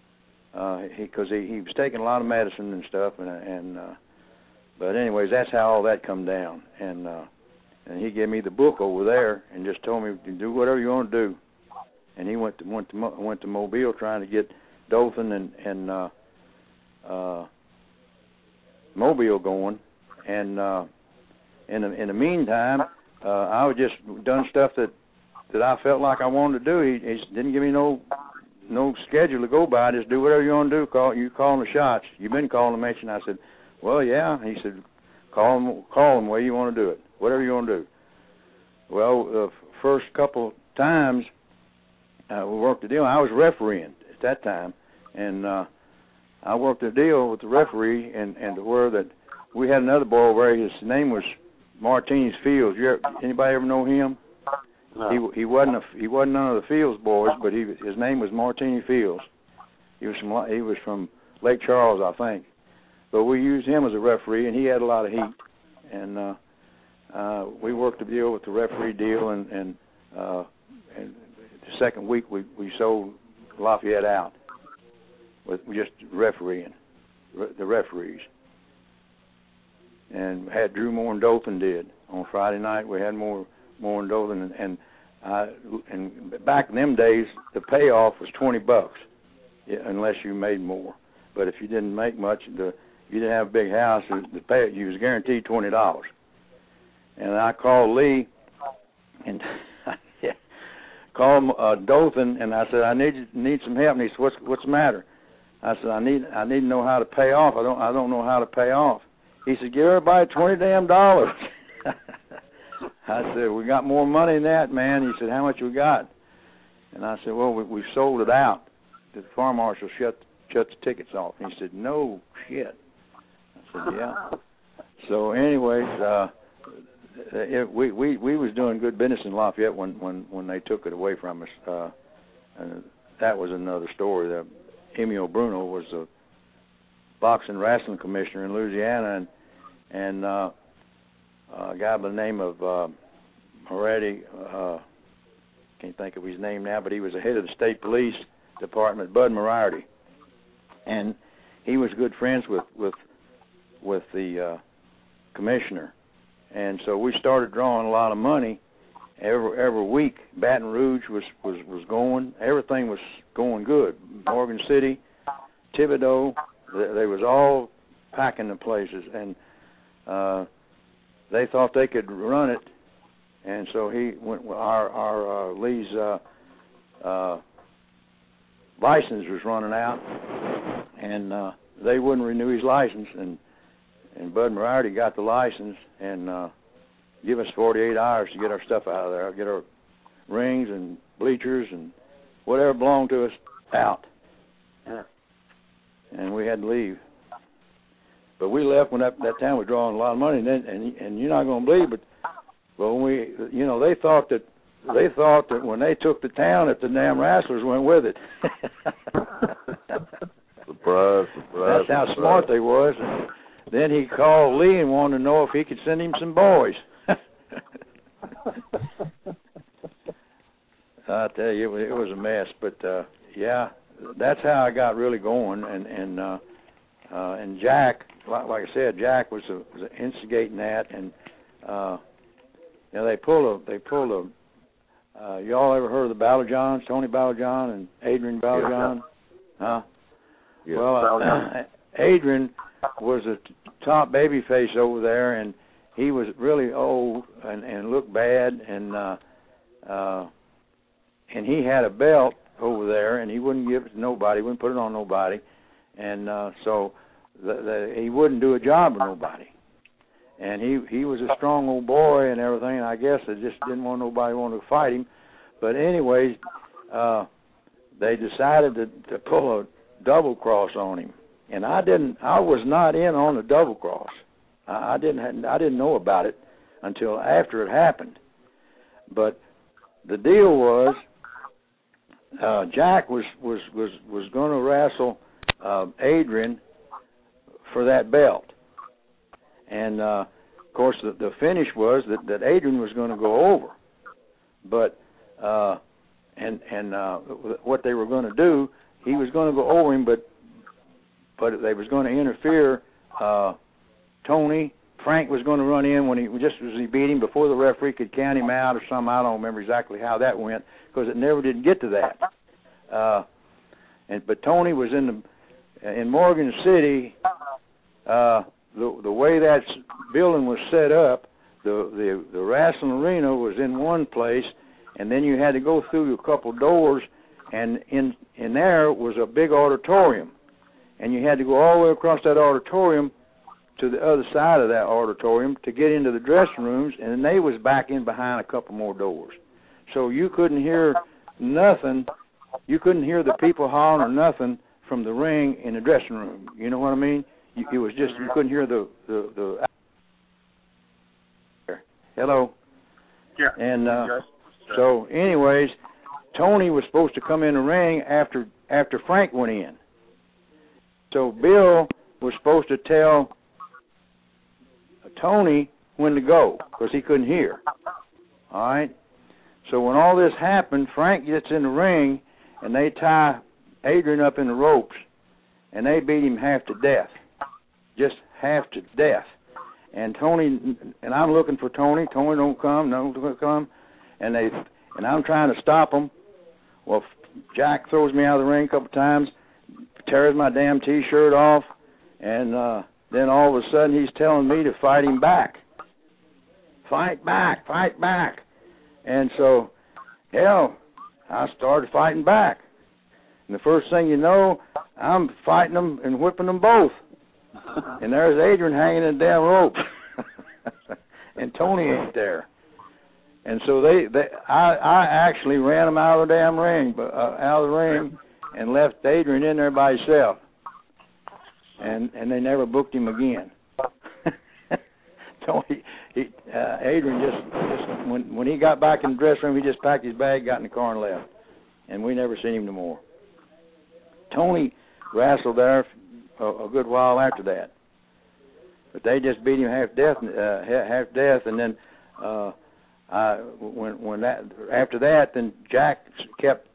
he was taking a lot of medicine and stuff. But anyways, that's how all that come down. And he gave me the book over there and just told me, do whatever you want to do. And he went to Mobile trying to get Dothan and Mobile going. And in the meantime, I was just done stuff that I felt like I wanted to do. He didn't give me no no schedule to go by. Just do whatever you want to do. You calling the shots. You've been calling the match. And I said, well, yeah. He said, call them where you want to do it, whatever you want to do. Well, the first couple times we worked the deal. I was refereeing at that time, and I worked the deal with the referee, and to where that we had another boy where his name was Martinez Fields. Anybody ever know him? No. He wasn't none of the Fields boys, but his name was Martinez Fields. He was from Lake Charles, I think. But we used him as a referee, and he had a lot of heat. And we worked the deal with the referee deal, and the second week we sold Lafayette out with just refereeing, the referees. And had Drew Moore and Dothan did. On Friday night we had Moore and Dothan, and back in them days the payoff was $20, unless you made more. But if you didn't make much, you didn't have a big house, you was guaranteed $20. And I called Lee and called Dothan, and I said, I need some help. And he said, what's the matter? I said, I need to know how to pay off. I don't know how to pay off. He said, give everybody $20. I said, we got more money than that, man. He said, how much we got? And I said, well, we sold it out. The fire marshal shut the tickets off. And he said, no shit. I said, yeah. So anyways, we was doing good business in Lafayette when they took it away from us. And that was another story. Emil Bruno was the boxing wrestling commissioner in Louisiana, and a guy by the name of Moretti, can't think of his name now, but he was the head of the state police department, Bud Moriarty, and he was good friends with the commissioner, and so we started drawing a lot of money every week. Baton Rouge was going, everything was going good. Morgan City, Thibodaux, they was all packing the places, and they thought they could run it, and so he went. Our Lee's license was running out, and they wouldn't renew his license, and Bud Moriarty got the license and give us 48 hours to get our stuff out of there, get our rings and bleachers and whatever belonged to us out. Yeah. And we had to leave. But we left when that time was drawing a lot of money, and you're not going to believe, but when they thought that when they took the town, that the damn Rasslers went with it. Surprise! That's how smart they was. And then he called Lee and wanted to know if he could send him some boys. I tell you, it was a mess, but yeah, that's how I got really going, and Jack, like I said, Jack was instigating that, and they pulled a. Y'all ever heard of the Balajohns, Tony Balajohn and Adrian Balajohn? Huh? Yeah. Well, Adrian was a top baby face over there, and he was really old and looked bad, and he had a belt over there, and he wouldn't give it to nobody, wouldn't put it on nobody, and so he wouldn't do a job with nobody. And he was a strong old boy and everything, and I guess they just didn't want nobody wanted to fight him. But anyways, they decided to pull a double cross on him, and I was not in on the double cross. I didn't know about it until after it happened. But the deal was, Jack was going to wrestle Adrian for that belt, and of course the finish was that Adrian was going to go over, but what they were going to do, he was going to go over him, but they was going to interfere. Tony Frank was going to run in when he beat him before the referee could count him out or something. I don't remember exactly how that went because it never did get to that. But Tony was in Morgan City. The way that building was set up, the wrestling arena was in one place, and then you had to go through a couple doors, and in there was a big auditorium, and you had to go all the way across that auditorium to the other side of that auditorium to get into the dressing rooms, and they was back in behind a couple more doors. So you couldn't hear nothing. You couldn't hear the people hollering or nothing from the ring in the dressing room. You know what I mean? It was just, you couldn't hear the hello? Yeah. And so anyways, Tony was supposed to come in the ring after Frank went in. So Bill was supposed to tell Tony when to go because he couldn't hear. All right? So when all this happened, Frank gets in the ring, and they tie Adrian up in the ropes, and they beat him half to death, just half to death. And Tony, and I'm looking for Tony. Tony don't come, and I'm trying to stop him. Well, Jack throws me out of the ring a couple times, tears my damn T-shirt off, and then all of a sudden he's telling me to fight him back. Fight back, fight back. And so, hell, I started fighting back. And the first thing you know, I'm fighting them and whipping them both. And there's Adrian hanging in the damn rope. And Tony ain't there. And so I actually ran him out of the damn ring, and left Adrian in there by himself. And they never booked him again. Tony, Adrian just when he got back in the dressing room, he just packed his bag, got in the car, and left. And we never seen him no more. Tony wrestled there a good while after that, but they just beat him half death, and then after that, then Jack kept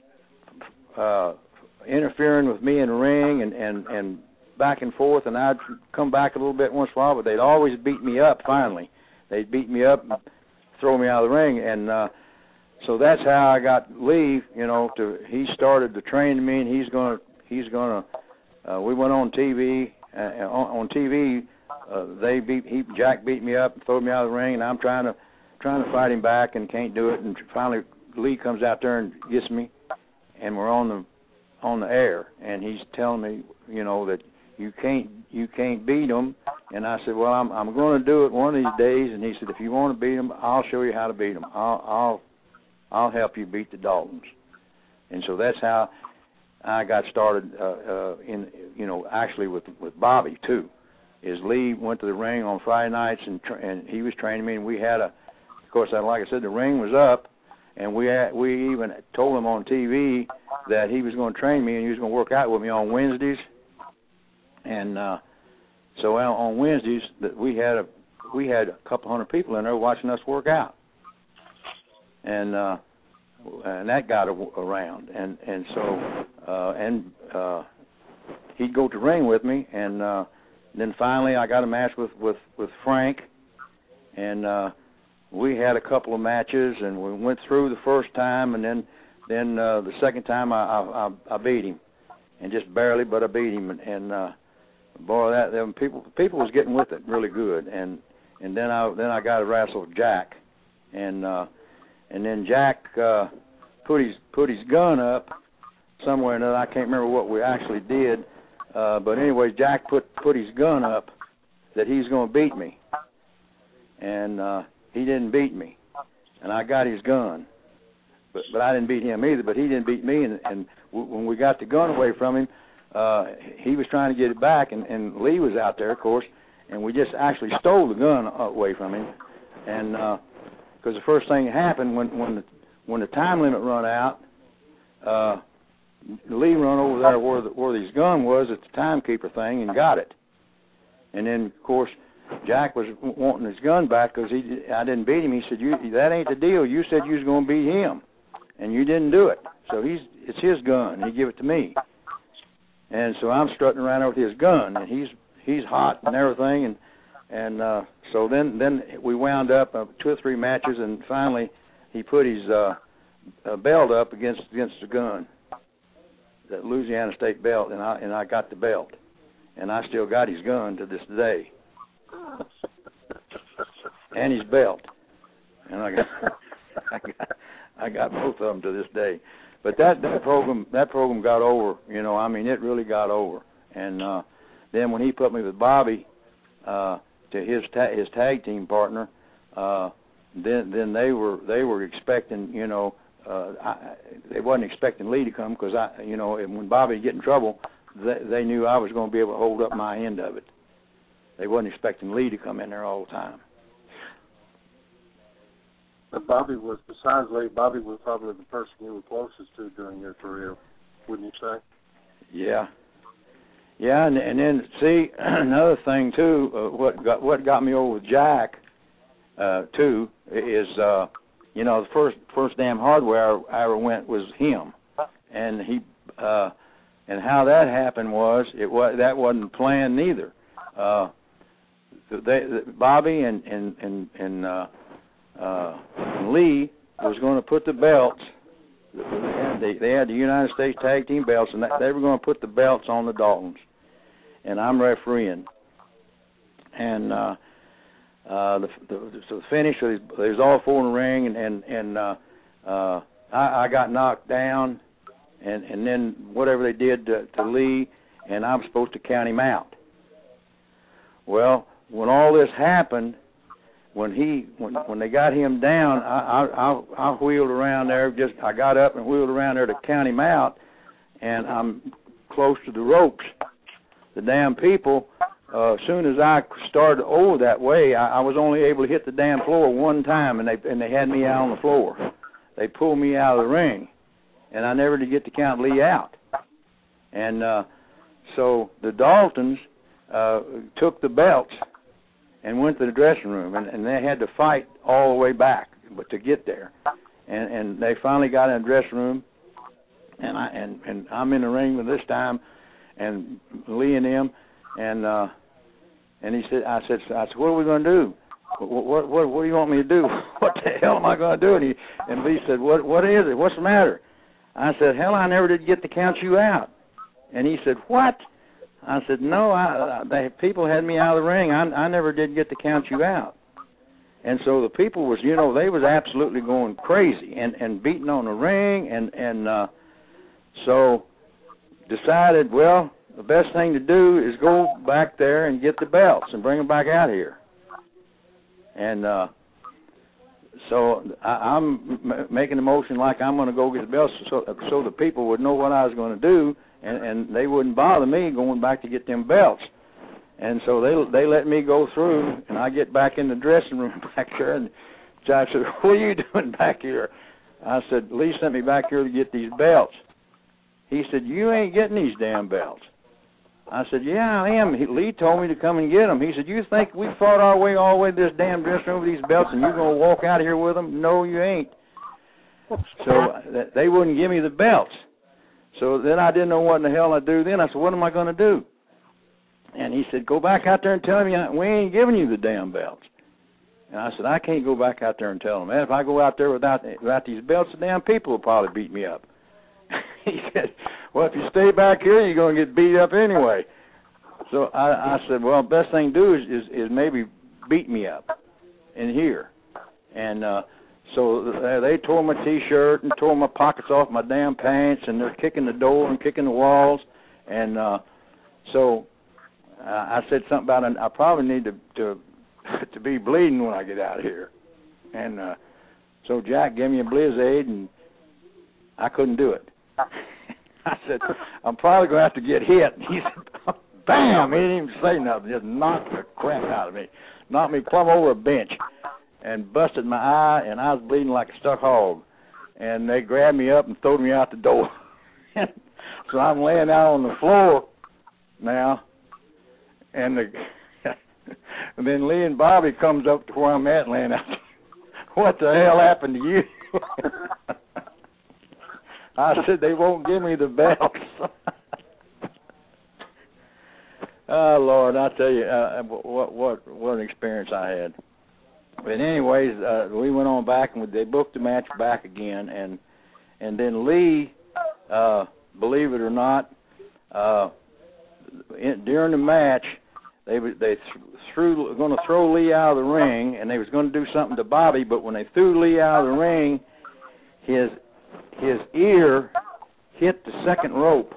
interfering with me in the ring and back and forth, and I'd come back a little bit once in a while, but they'd always beat me up. Finally, they'd beat me up and throw me out of the ring, and so that's how I got Lee. He started to train me, and he's gonna. We went on TV. On TV, Jack beat me up and threw me out of the ring, and I'm trying to fight him back and can't do it. And finally, Lee comes out there and gets me, and we're on the air, and he's telling me, that you can't beat him. And I said, well, I'm going to do it one of these days. And he said, if you want to beat him, I'll show you how to beat him. I'll help you beat the Daltons. And so that's how I got started actually with Bobby too. Is Lee went to the ring on Friday nights and he was training me, and we had of course, like I said, the ring was up, and we even told him on TV that he was going to train me and he was going to work out with me on Wednesdays. And so on Wednesdays we had a couple hundred people in there watching us work out, and that got around, and so he'd go to the ring with me, and then finally I got a match with Frank, and we had a couple of matches, and we went through the first time, and then the second time I beat him, and just barely, but I beat him, and boy, them people was getting with it really good, and then I got to wrestle Jack, and then Jack put his gun up somewhere or another. I can't remember what we actually did, but anyway, Jack put his gun up that he's going to beat me, and he didn't beat me, and I got his gun, but I didn't beat him either. But he didn't beat me, and when we got the gun away from him, he was trying to get it back, and Lee was out there, of course, and we just actually stole the gun away from him, and because the first thing that happened when the time limit run out, Lee run over there where his gun was at the timekeeper thing and got it, and then of course Jack was wanting his gun back because I didn't beat him. He said, that ain't the deal. You said you was going to beat him, and you didn't do it. So it's his gun, and he give it to me. And so I'm strutting around with his gun, and he's hot and everything, and so then we wound up 2 or 3 matches, and finally he put his belt up against the gun, that Louisiana State belt, and I got the belt, and I still got his gun to this day. And his belt, and I got both of them to this day. But that program got over. You know, I mean, it really got over. And then when he put me with Bobby to his tag team partner, then they were expecting, you know, they wasn't expecting Lee to come because when Bobby would get in trouble, they knew I was going to be able to hold up my end of it. They wasn't expecting Lee to come in there all the time. But Bobby was, besides Lee, Bobby was probably the person you were closest to during your career, wouldn't you say? Yeah. Yeah, and then see another thing too. What got me over with Jack too is the first damn hardware I ever went was him, and he and how that happened was that wasn't planned neither. Bobby and Lee was going to put the belts. They had the United States Tag Team belts, and they were going to put the belts on the Daltons. And I'm refereeing. And the finish, there's all four in the ring, and I got knocked down, and then whatever they did to Lee, and I was supposed to count him out. Well, when all this happened, when they got him down, I wheeled around there. I got up and wheeled around there to count him out, and I'm close to the ropes. The damn people, as soon as I started over that way, I was only able to hit the damn floor one time, and they had me out on the floor. They pulled me out of the ring, and I never did get to count Lee out. And so the Daltons took the belts and went to the dressing room, and they had to fight all the way back, but to get there. And they finally got in the dressing room, and I'm in the ring with this time, and Lee and him, and he said, I said, what are we going to do? What do you want me to do? What the hell am I going to do? And Lee said, what is it? What's the matter? I said, hell, I never did get to count you out. And he said, what? I said, no, people had me out of the ring. I never did get to count you out. And so the people was, they was absolutely going crazy and beating on the ring, and so decided, well, the best thing to do is go back there and get the belts and bring them back out here. And so I'm making a motion like I'm going to go get the belts so the people would know what I was going to do, and they wouldn't bother me going back to get them belts. And so they let me go through, and I get back in the dressing room back there, and Jack said, what are you doing back here? I said, Lee sent me back here to get these belts. He said, you ain't getting these damn belts. I said, yeah, I am. Lee told me to come and get them. He said, you think we fought our way all the way to this damn dressing room with these belts and you're going to walk out of here with them? No, you ain't. So they wouldn't give me the belts. So then I didn't know what in the hell I'd do then. I said, what am I going to do? And he said, go back out there and tell them we ain't giving you the damn belts. And I said, I can't go back out there and tell them. Man, if I go out there without these belts, the damn people will probably beat me up. He said, well, if you stay back here, you're going to get beat up anyway. So I said, well, best thing to do is maybe beat me up in here. And so they tore my T-shirt and tore my pockets off my damn pants, and they're kicking the door and kicking the walls. And so I said something about I probably need to be bleeding when I get out of here. And so Jack gave me a Blizzade, and I couldn't do it. I said, I'm probably going to have to get hit. He said, bam! He didn't even say nothing. Just knocked the crap out of me. Knocked me plumb over a bench and busted my eye, and I was bleeding like a stuck hog. And they grabbed me up and threw me out the door. So I'm laying out on the floor now, and then Lee and Bobby comes up to where I'm at laying out. What the hell happened to you? I said, they won't give me the belts. Oh, Lord, I tell you, what an experience I had. But anyways, we went on back, and they booked the match back again. And then Lee, believe it or not, during the match, they going to throw Lee out of the ring, and they was going to do something to Bobby, but when they threw Lee out of the ring, his ear hit the second rope,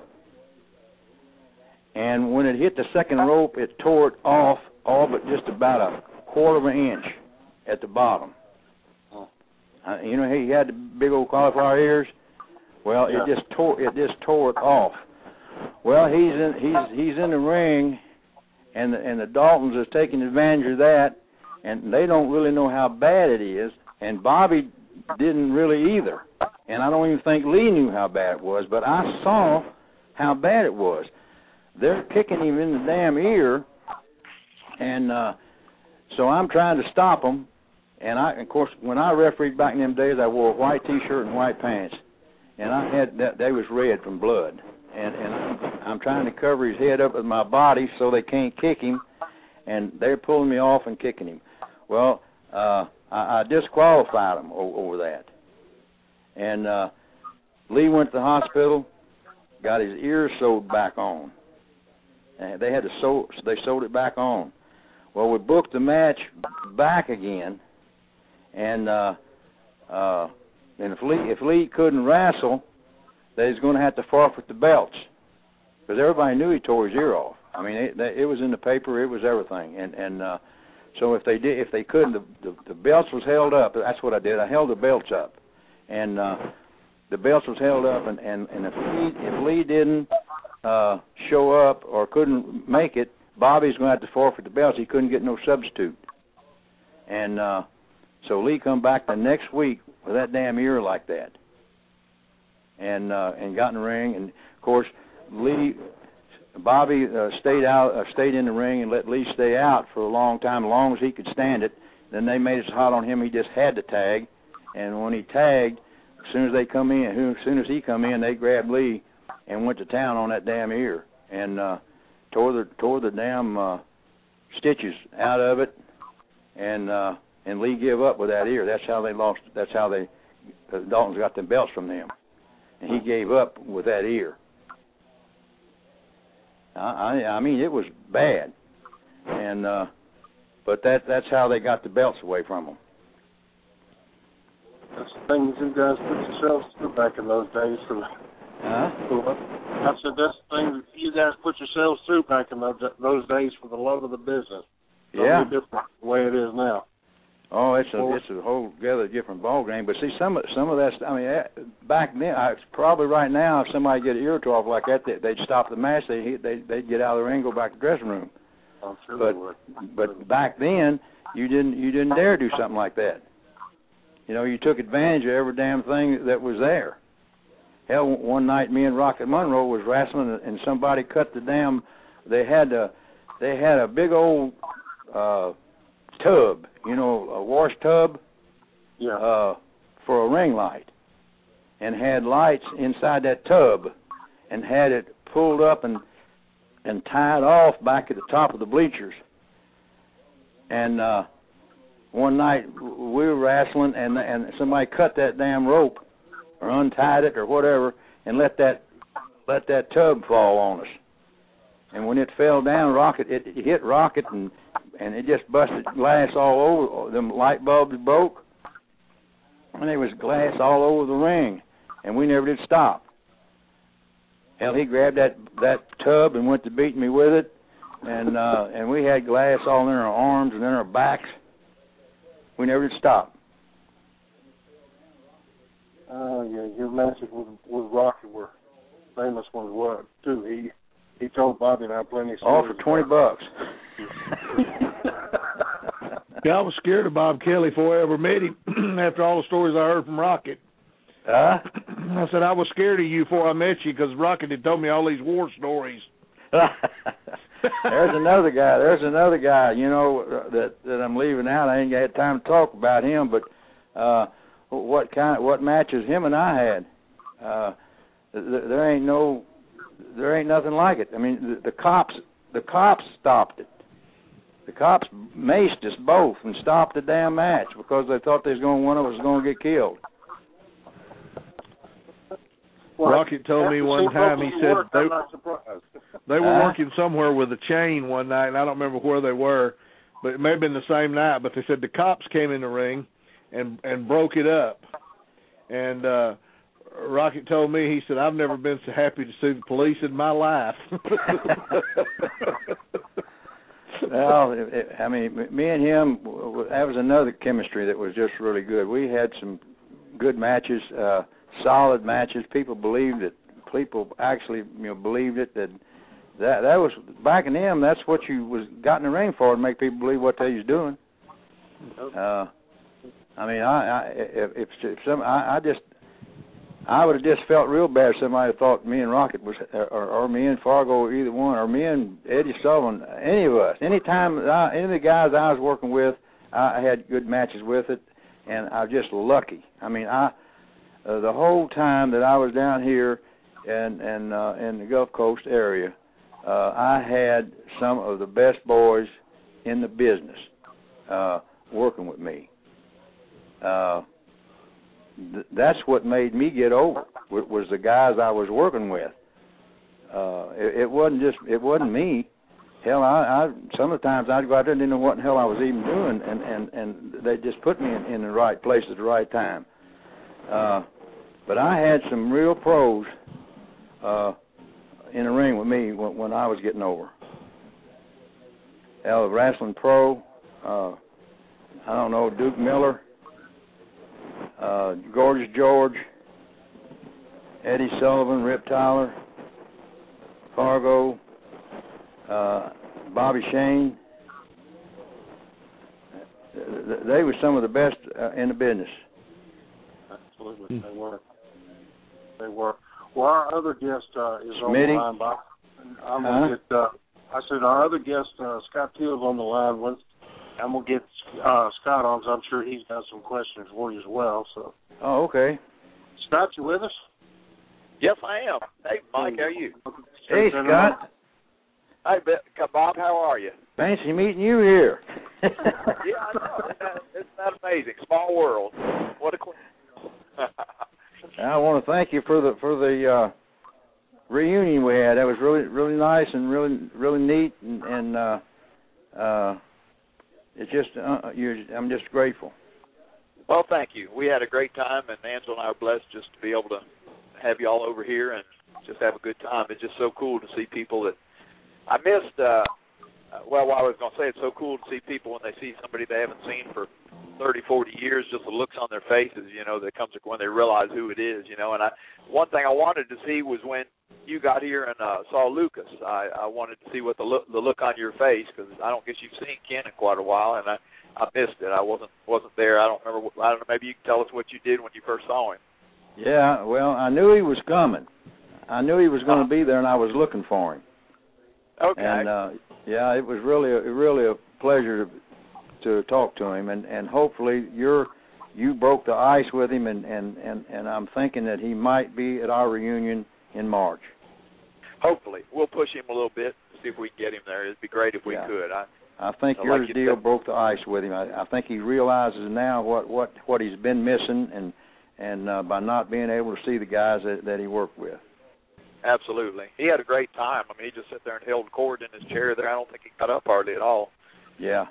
and when it hit the second rope, it tore it off all but just about a quarter of an inch at the bottom. You know, he had the big old cauliflower ears. Well, it just tore it off. Well, he's in the ring, and the Daltons is taking advantage of that, and they don't really know how bad it is, and Bobby didn't really either, and I don't even think Lee knew how bad it was, but I saw how bad it was. They're kicking him in the damn ear, and so I'm trying to stop them, and of course, when I refereed back in them days, I wore a white T-shirt and white pants, and I had they was red from blood, and I'm trying to cover his head up with my body so they can't kick him, and they're pulling me off and kicking him. Well, I disqualified him over that, and Lee went to the hospital, got his ear sewed back on, and they sewed it back on. Well, we booked the match back again, and if Lee couldn't wrestle, they was going to have to forfeit the belts, because everybody knew he tore his ear off. I mean, it was in the paper, it was everything, and so if they couldn't, the belts was held up. That's what I did. I held the belts up, and the belts was held up, and if Lee didn't show up or couldn't make it, Bobby's going to have to forfeit the belts. He couldn't get no substitute, and so Lee come back the next week with that damn ear like that, and got in the ring, and of course Bobby stayed in the ring and let Lee stay out for a long time, as long as he could stand it. Then they made it so hot on him, he just had to tag, and when he tagged, as soon as he come in, they grabbed Lee and went to town on that damn ear, and tore the damn stitches out of it, and Lee gave up with that ear. That's how they lost. That's how the Daltons got them belts from them, and he gave up with that ear. I mean, it was bad, and but that's how they got the belts away from them. That's the things you guys put yourselves through back in those days. I said that's the thing you guys put yourselves through back in those days for the love of the business. Totally different the way it is now. Oh, it's a whole together different ball game. But see, some of that. I mean, back then, probably right now, if somebody get an ear tore off like that, they'd stop the match. They'd get out of the ring, go back to the dressing room. I'm sure they would. But back then, you didn't dare do something like that. You know, you took advantage of every damn thing that was there. Hell, one night, me and Rocket Monroe was wrestling, and somebody cut the damn. They had a big old tub, you know, a wash tub, for a ring light, and had lights inside that tub, and had it pulled up and tied off back at the top of the bleachers. And one night we were wrestling, and somebody cut that damn rope, or untied it, or whatever, and let that tub fall on us. And when it fell down, it hit Rocket, and it just busted glass all over. Them light bulbs broke, and there was glass all over the ring, and we never did stop. Hell, he grabbed that tub and went to beating me with it, and we had glass all in our arms and in our backs. We never did stop. Your matches with Rocky were famous ones, too. He told Bobby and I plenty of stories. All for $20. Yeah, I was scared of Bob Kelly before I ever met him after all the stories I heard from Rocket. I said I was scared of you before I met you because Rocket had told me all these war stories. There's another guy, you know, that I'm leaving out. I ain't got time to talk about him, but what matches him and I had. There ain't nothing like it. I mean, the cops stopped it. The cops maced us both and stopped the damn match because they thought one of us was going to get killed. Rocket told me one time, he said they were working somewhere with a chain one night, and I don't remember where they were, but it may have been the same night, but they said the cops came in the ring and broke it up. And Rocket told me, he said, I've never been so happy to see the police in my life. Well, I mean, me and him, that was another chemistry that was just really good. We had some good matches, solid matches. People believed it. People actually, believed it. That was back in them. That's what you was got in the ring for, to make people believe what they was doing. I mean, I would have just felt real bad if somebody thought me and Rocket was, or me and Fargo, or either one, or me and Eddie Sullivan, any of us. Anytime, any of the guys I was working with, I had good matches with it, and I was just lucky. I mean, the whole time that I was down here in the Gulf Coast area, I had some of the best boys in the business working with me. That's what made me get over. Was the guys I was working with. It wasn't me. Hell, I some of the times I'd go out there and didn't know what the hell I was even doing, and they just put me in the right place at the right time. But I had some real pros in the ring with me when I was getting over. Hell, wrestling pro, I don't know, Duke Miller, Gorgeous George, Eddie Sullivan, Rip Tyler, Fargo, Bobby Shane. They were some of the best in the business. Absolutely, they were. Well, our other guest is on the line, Bob. I'm going to get, I said our other guest, Scott Teal's on the line. I'm going to get Scott on, because I'm sure he's got some questions for you as well. So. Oh, okay. Scott, you with us? Yes, I am. Hey, Mike, how are you? Hey, Scott. Hey, Bob, how are you? Fancy meeting you here. Yeah, I know. Isn't that amazing? Small world. What a I want to thank you for the reunion we had. That was really nice and really neat, and it's just I'm just grateful. Well, thank you. We had a great time, and Angela and I are blessed just to be able to have you all over here and just have a good time. It's just so cool to see people that I missed. Well, I was going to say it's so cool to see people when they see somebody they haven't seen for 30, 40 years, just the looks on their faces, that comes when they realize who it is, And one thing I wanted to see was when you got here and saw Lucas. I wanted to see what the look on your face, because I don't guess you've seen Ken in quite a while, and I missed it. I wasn't there. I don't remember. I don't know. Maybe you can tell us what you did when you first saw him. Yeah, well, I knew he was coming. I knew he was going to be there, and I was looking for him. Okay. And yeah, it was really a pleasure to talk to him, and hopefully you broke the ice with him, and I'm thinking that he might be at our reunion in March. Hopefully, we'll push him a little bit to see if we can get him there. It'd be great if we could. I think your deal broke the ice with him. I think he realizes now what he's been missing, and by not being able to see the guys that he worked with. Absolutely. He had a great time. I mean, he just sat there and held cord in his chair there. I don't think he got up hardly at all. Yeah.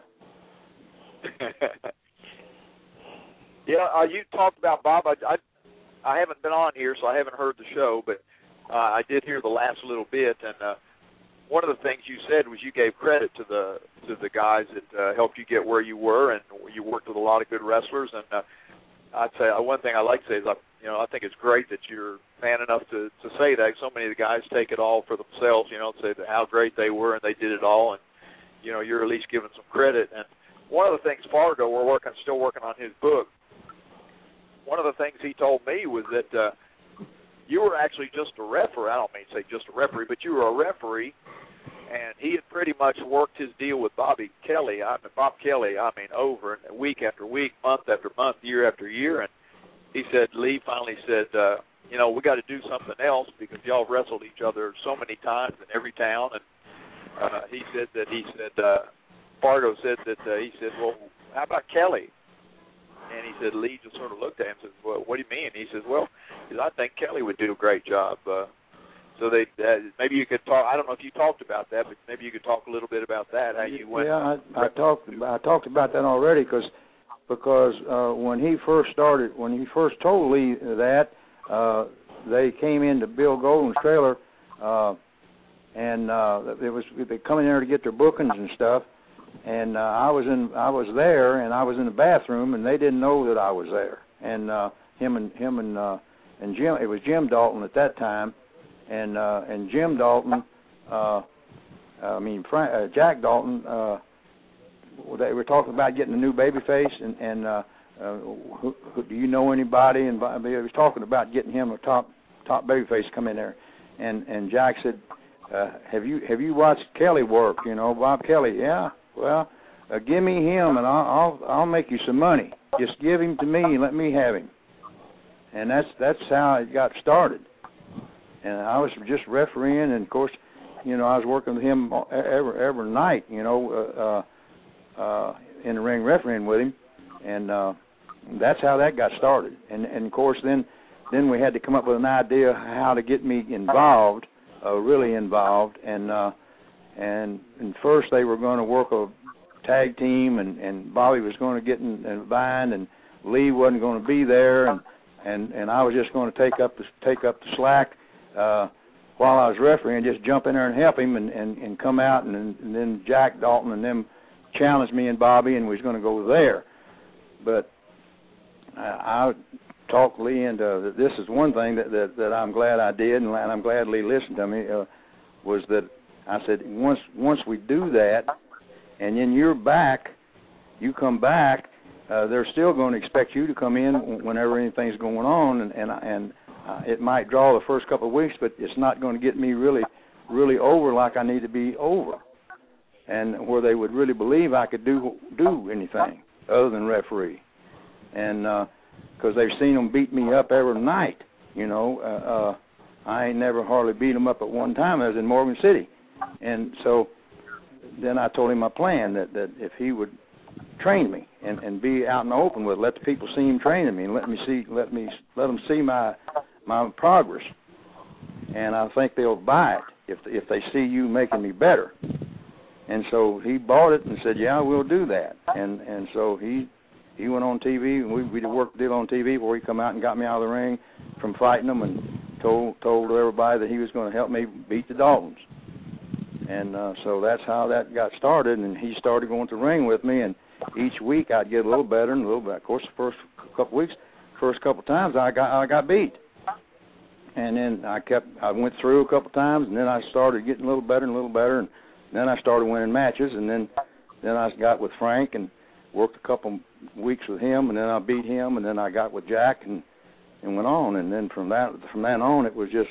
Yeah, you talked about Bob. I haven't been on here, so I haven't heard the show, but I did hear the last little bit, and one of the things you said was you gave credit to the guys that helped you get where you were, and you worked with a lot of good wrestlers. And I'd say one thing I like to say is I think it's great that you're man enough to say that. So many of the guys take it all for themselves, say how great they were and they did it all, and you're at least giving some credit. And one of the things Fargo, still working on his book. One of the things he told me was that you were actually just a referee. I don't mean to say just a referee, but you were a referee, and he had pretty much worked his deal with Bob Kelly, over and week after week, month after month, year after year. And he said, Lee finally said, we got to do something else because y'all wrestled each other so many times in every town. And he said, Fargo said that, he said, well, how about Kelly? And he said, Lee just sort of looked at him and said, well, what do you mean? He says, well, I think Kelly would do a great job. So maybe you could talk. I don't know if you talked about that, but maybe you could talk a little bit about that. How you went? Yeah, I talked about that already because because when he first told Lee that, they came into Bill Golden's trailer, and they come in there to get their bookings and stuff. And I was there, and I was in the bathroom, and they didn't know that I was there. And him and Jim, it was Jim Dalton at that time, and Jim Dalton, Jack Dalton. They were talking about getting a new baby face, and who, do you know anybody? And they was talking about getting him a top baby face to come in there. And Jack said, have you watched Kelly work? You know, Bob Kelly. Yeah. Well, give me him, and I'll make you some money. Just give him to me and let me have him. And that's how it got started. And I was just refereeing, and of course, you know, I was working with him every night, you know, in the ring refereeing with him, and that's how that got started. And of course, then we had to come up with an idea how to get me involved, really involved, and first they were going to work a tag team, and Bobby was going to get in a bind, and Lee wasn't going to be there, and I was just going to take up the slack while I was refereeing, just jump in there and help him, and come out, and then Jack Dalton and them challenged me and Bobby, and we was going to go there. But I talked Lee into this is one thing that I'm glad I did, and I'm glad Lee listened to me, was that I said, once we do that, and then you're back, you come back, they're still going to expect you to come in whenever anything's going on, and it might draw the first couple of weeks, but it's not going to get me really, really over like I need to be over, and where they would really believe I could do anything other than referee, and because they've seen them beat me up every night, you know. I ain't never hardly beat them up at one time. I was in Morgan City. And so then I told him my plan, that if he would train me and be out in the open with it, let the people see him training me, and let them see my progress. And I think they'll buy it if they see you making me better. And so he bought it and said, yeah, we'll do that. And so he went on TV, and we worked a deal on TV before he come out and got me out of the ring from fighting them, and told everybody that he was going to help me beat the Daltons. And so that's how that got started, and he started going to the ring with me, and each week I'd get a little better and a little better. Of course, the first couple times I got beat. And then I went through a couple times, and then I started getting a little better, and then I started winning matches, and then I got with Frank and worked a couple weeks with him, and then I beat him, and then I got with Jack and went on, and then from then on it was just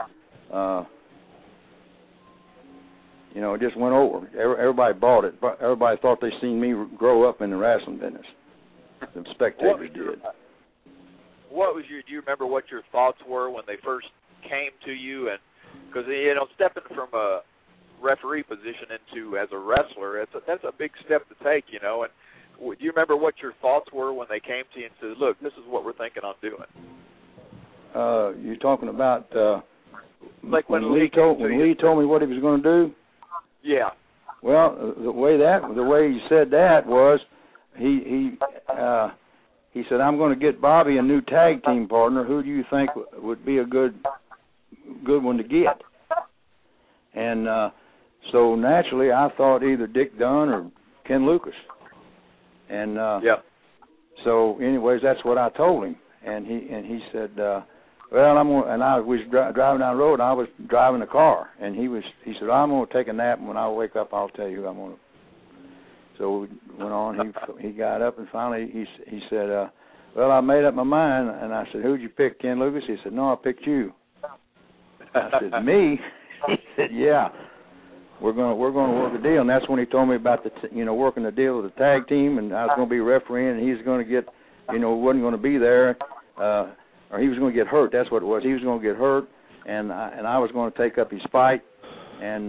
it just went over. Everybody bought it. Everybody thought they seen me grow up in the wrestling business. The spectators did. Do you remember what your thoughts were when they first came to you? And because stepping from a referee position into as a wrestler, that's a big step to take, you know. And do you remember what your thoughts were when they came to you and said, "Look, this is what we're thinking on doing"? You're talking about like when Lee told me what he was going to do. Yeah. Well, the way he said that was he said, "I'm going to get Bobby a new tag team partner. Who do you think would be a good one to get?" And so naturally, I thought either Dick Dunn or Ken Lucas. And so, anyways, that's what I told him. And he said, "Well, I was driving down the road, and I was driving the car, and he said, I'm going to take a nap, and when I wake up, I'll tell you who I'm going to." So we went on. He got up, and finally he said, "Well, I made up my mind." And I said, "Who'd you pick, Ken Lucas?" He said, "No, I picked you." I said, "Me?" He said, "Yeah. We're going to work a deal." And that's when he told me about working the deal with the tag team, and I was going to be refereeing, and he was going to get, wasn't going to be there, or he was going to get hurt. That's what it was. He was going to get hurt, and I was going to take up his fight, and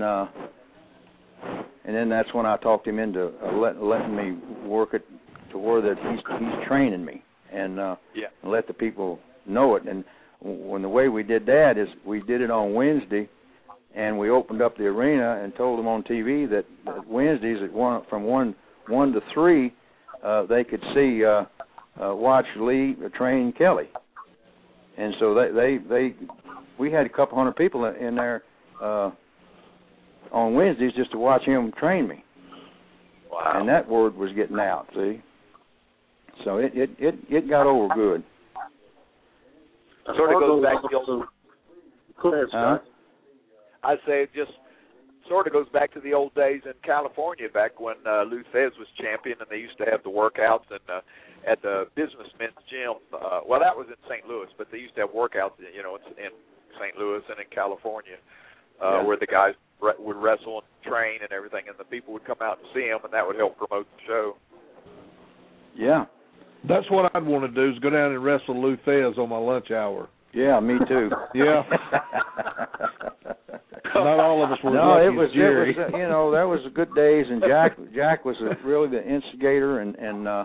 then that's when I talked him into letting me work it to where that he's training me, and let the people know it. And when the way we did that is we did it on Wednesday. And we opened up the arena and told them on TV that Wednesdays from 1 to 3, they could see watch Lee train Kelly, and so we had a couple hundred people in there on Wednesdays just to watch him train me. Wow! And that word was getting out. See, so it got over good. Sort of goes back to the old. Go ahead, Scott. I say it just sort of goes back to the old days in California, back when Lou Thez was champion, and they used to have the workouts and at the businessmen's gym. Well, that was in St. Louis, but they used to have workouts, in St. Louis and in California, where the guys would wrestle and train and everything, and the people would come out and see them, and that would help promote the show. Yeah. That's what I'd want to do, is go down and wrestle Lou Thez on my lunch hour. Yeah, me too. Yeah. Not all of us were lucky as Jerry. It was, that was good days, and Jack was really the instigator, and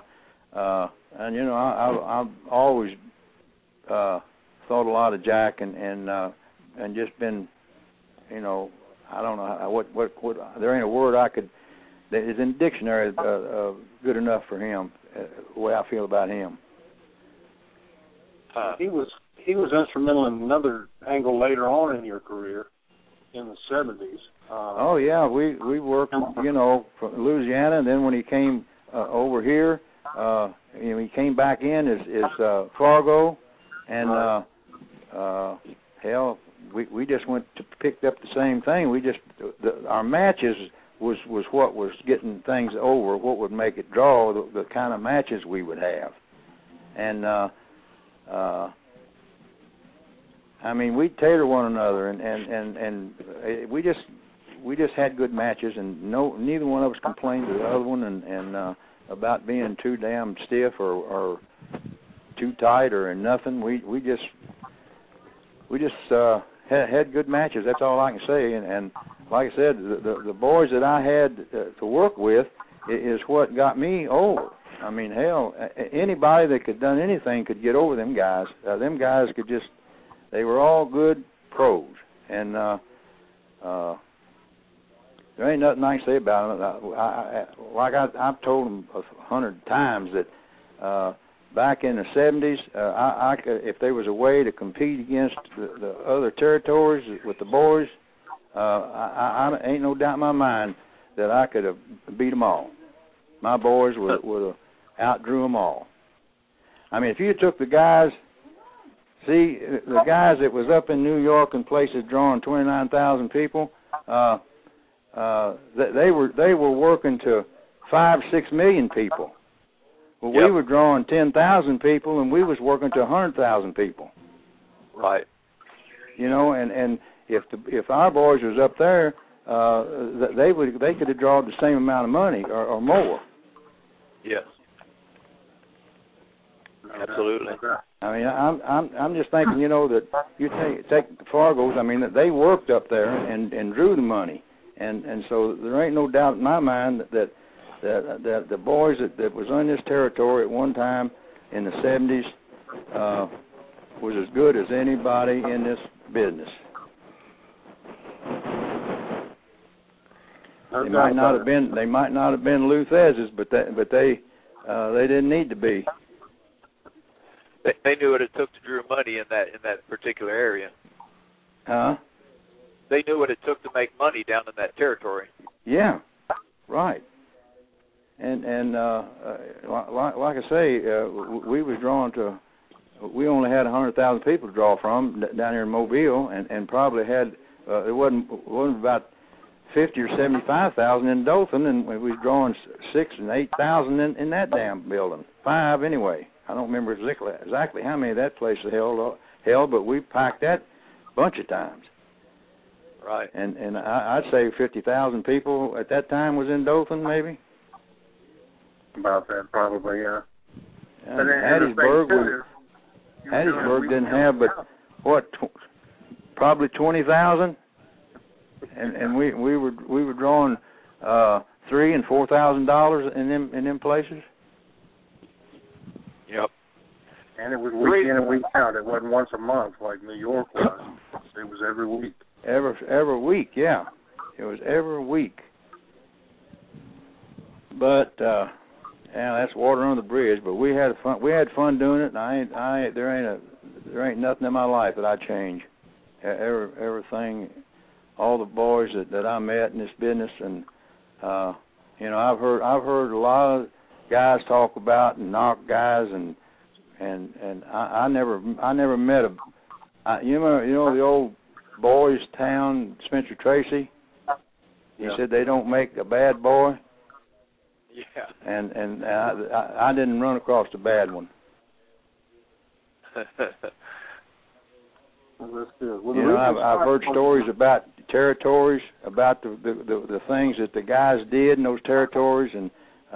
I've always thought a lot of Jack, and just been, I don't know what there ain't a word that is in the dictionary good enough for him. The way I feel about him. He was instrumental in another angle later on in your career, in the 70s. Oh yeah, we worked, from Louisiana, and then when he came over here, he came back in as Fargo, and we just went to picked up the same thing. We just our matches was what was getting things over, what would make it draw, the kind of matches we would have. And we'd tailor one another, and we just had good matches, and neither one of us complained to the other one and about being too damn stiff or too tight or nothing. We just had good matches. That's all I can say. And like I said, the boys that I had to work with is what got me over. I mean, hell, anybody that could done anything could get over them guys. Them guys could just, they were all good pros. And there ain't nothing I can say about them. I've told them 100 times that back in the 70s, I could, if there was a way to compete against the other territories with the boys, I ain't no doubt in my mind that I could have beat them all. My boys would have outdrew them all. I mean, if you took the guys that was up in New York and places drawing 29,000 people, they were working to 5-6 million people. Well, we were drawing 10,000 people, and we was working to 100,000 people. Right. And if our boys was up there, they could have drawn the same amount of money or more. Yes. Absolutely. I mean, I'm just thinking, that you take the Fargos. I mean, that they worked up there and drew the money, and so there ain't no doubt in my mind that the boys that was on this territory at one time in the 70s was as good as anybody in this business. They might not have been Lou Thez's, but they didn't need to be. They knew what it took to draw money in that particular area. Huh? They knew what it took to make money down in that territory. Yeah, right. And like I say, we was drawn to. We only had 100,000 people to draw from down here in Mobile, and probably had it wasn't about 50 or 75,000 in Dothan, and we was drawing 6,000 and 8,000 in that damn building. 5 anyway. I don't remember exactly how many that place held, but we packed that a bunch of times. Right. And I'd say 50,000 people at that time was in Dothan, maybe. About that, probably, yeah. Hattiesburg didn't have but probably 20,000, and we were drawing $3,000 and $4,000 in them places. Yep. And it was week in and week out. It wasn't once a month like New York was. It was every week. Every week, yeah. It was every week. But Yeah, that's water under the bridge. But we had fun. We had fun doing it. And there ain't nothing in my life that I'd change. Everything, all the boys that I met in this business, and you know, I've heard a lot of guys talk about and knock guys, and I never met you know the old boys town, Spencer Tracy. He said they don't make a bad boy. Yeah. And I didn't run across a bad one. Well, that's good. Well, you know, I've heard stories about territories, about the things that the guys did in those territories, and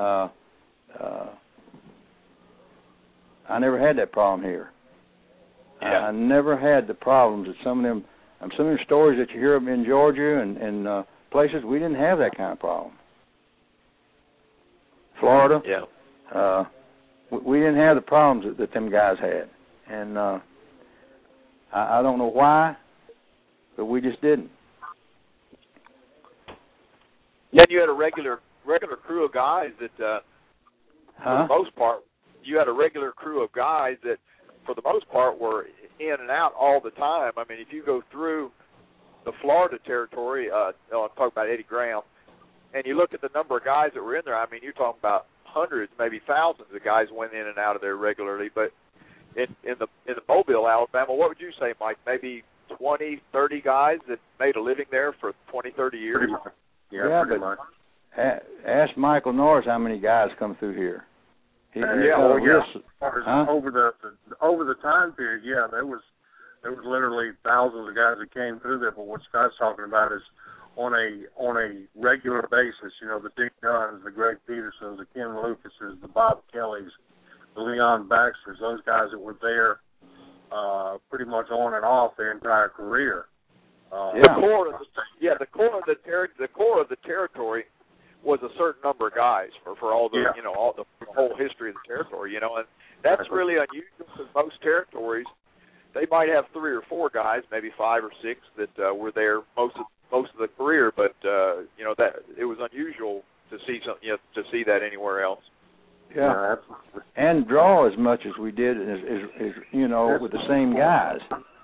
I never had that problem here. Yeah. I never had the problems that some of them stories that you hear of in Georgia and places. We didn't have that kind of problem. Florida, yeah. We didn't have the problems that them guys had, and I don't know why, but we just didn't. Yeah, you had a regular crew of guys that, for the most part, you had a regular crew of guys that, for the most part, were in and out all the time. I mean, if you go through the Florida territory, I'm talking about Eddie Graham, and you look at the number of guys that were in there, I mean, you're talking about hundreds, maybe thousands of guys went in and out of there regularly. But in the Mobile, Alabama, what would you say, Mike? Maybe 20, 30 guys that made a living there for 20, 30 years? Pretty much. Yeah, pretty much. Ask Michael Norris how many guys come through here. Over the time period, yeah, there was literally thousands of guys that came through there. But what Scott's talking about is on a regular basis. You know, the Dick Dunns, the Greg Petersons, the Ken Lucases, the Bob Kellys, the Leon Baxters, those guys that were there pretty much on and off their entire career. The core of the territory was a certain number of guys for all the all the whole history of the territory, and that's really unusual because most territories they might have 3 or 4 guys, maybe 5 or 6 that were there most of the career, but that it was unusual to see to see that anywhere else. Yeah, and draw as much as we did as with the same guys.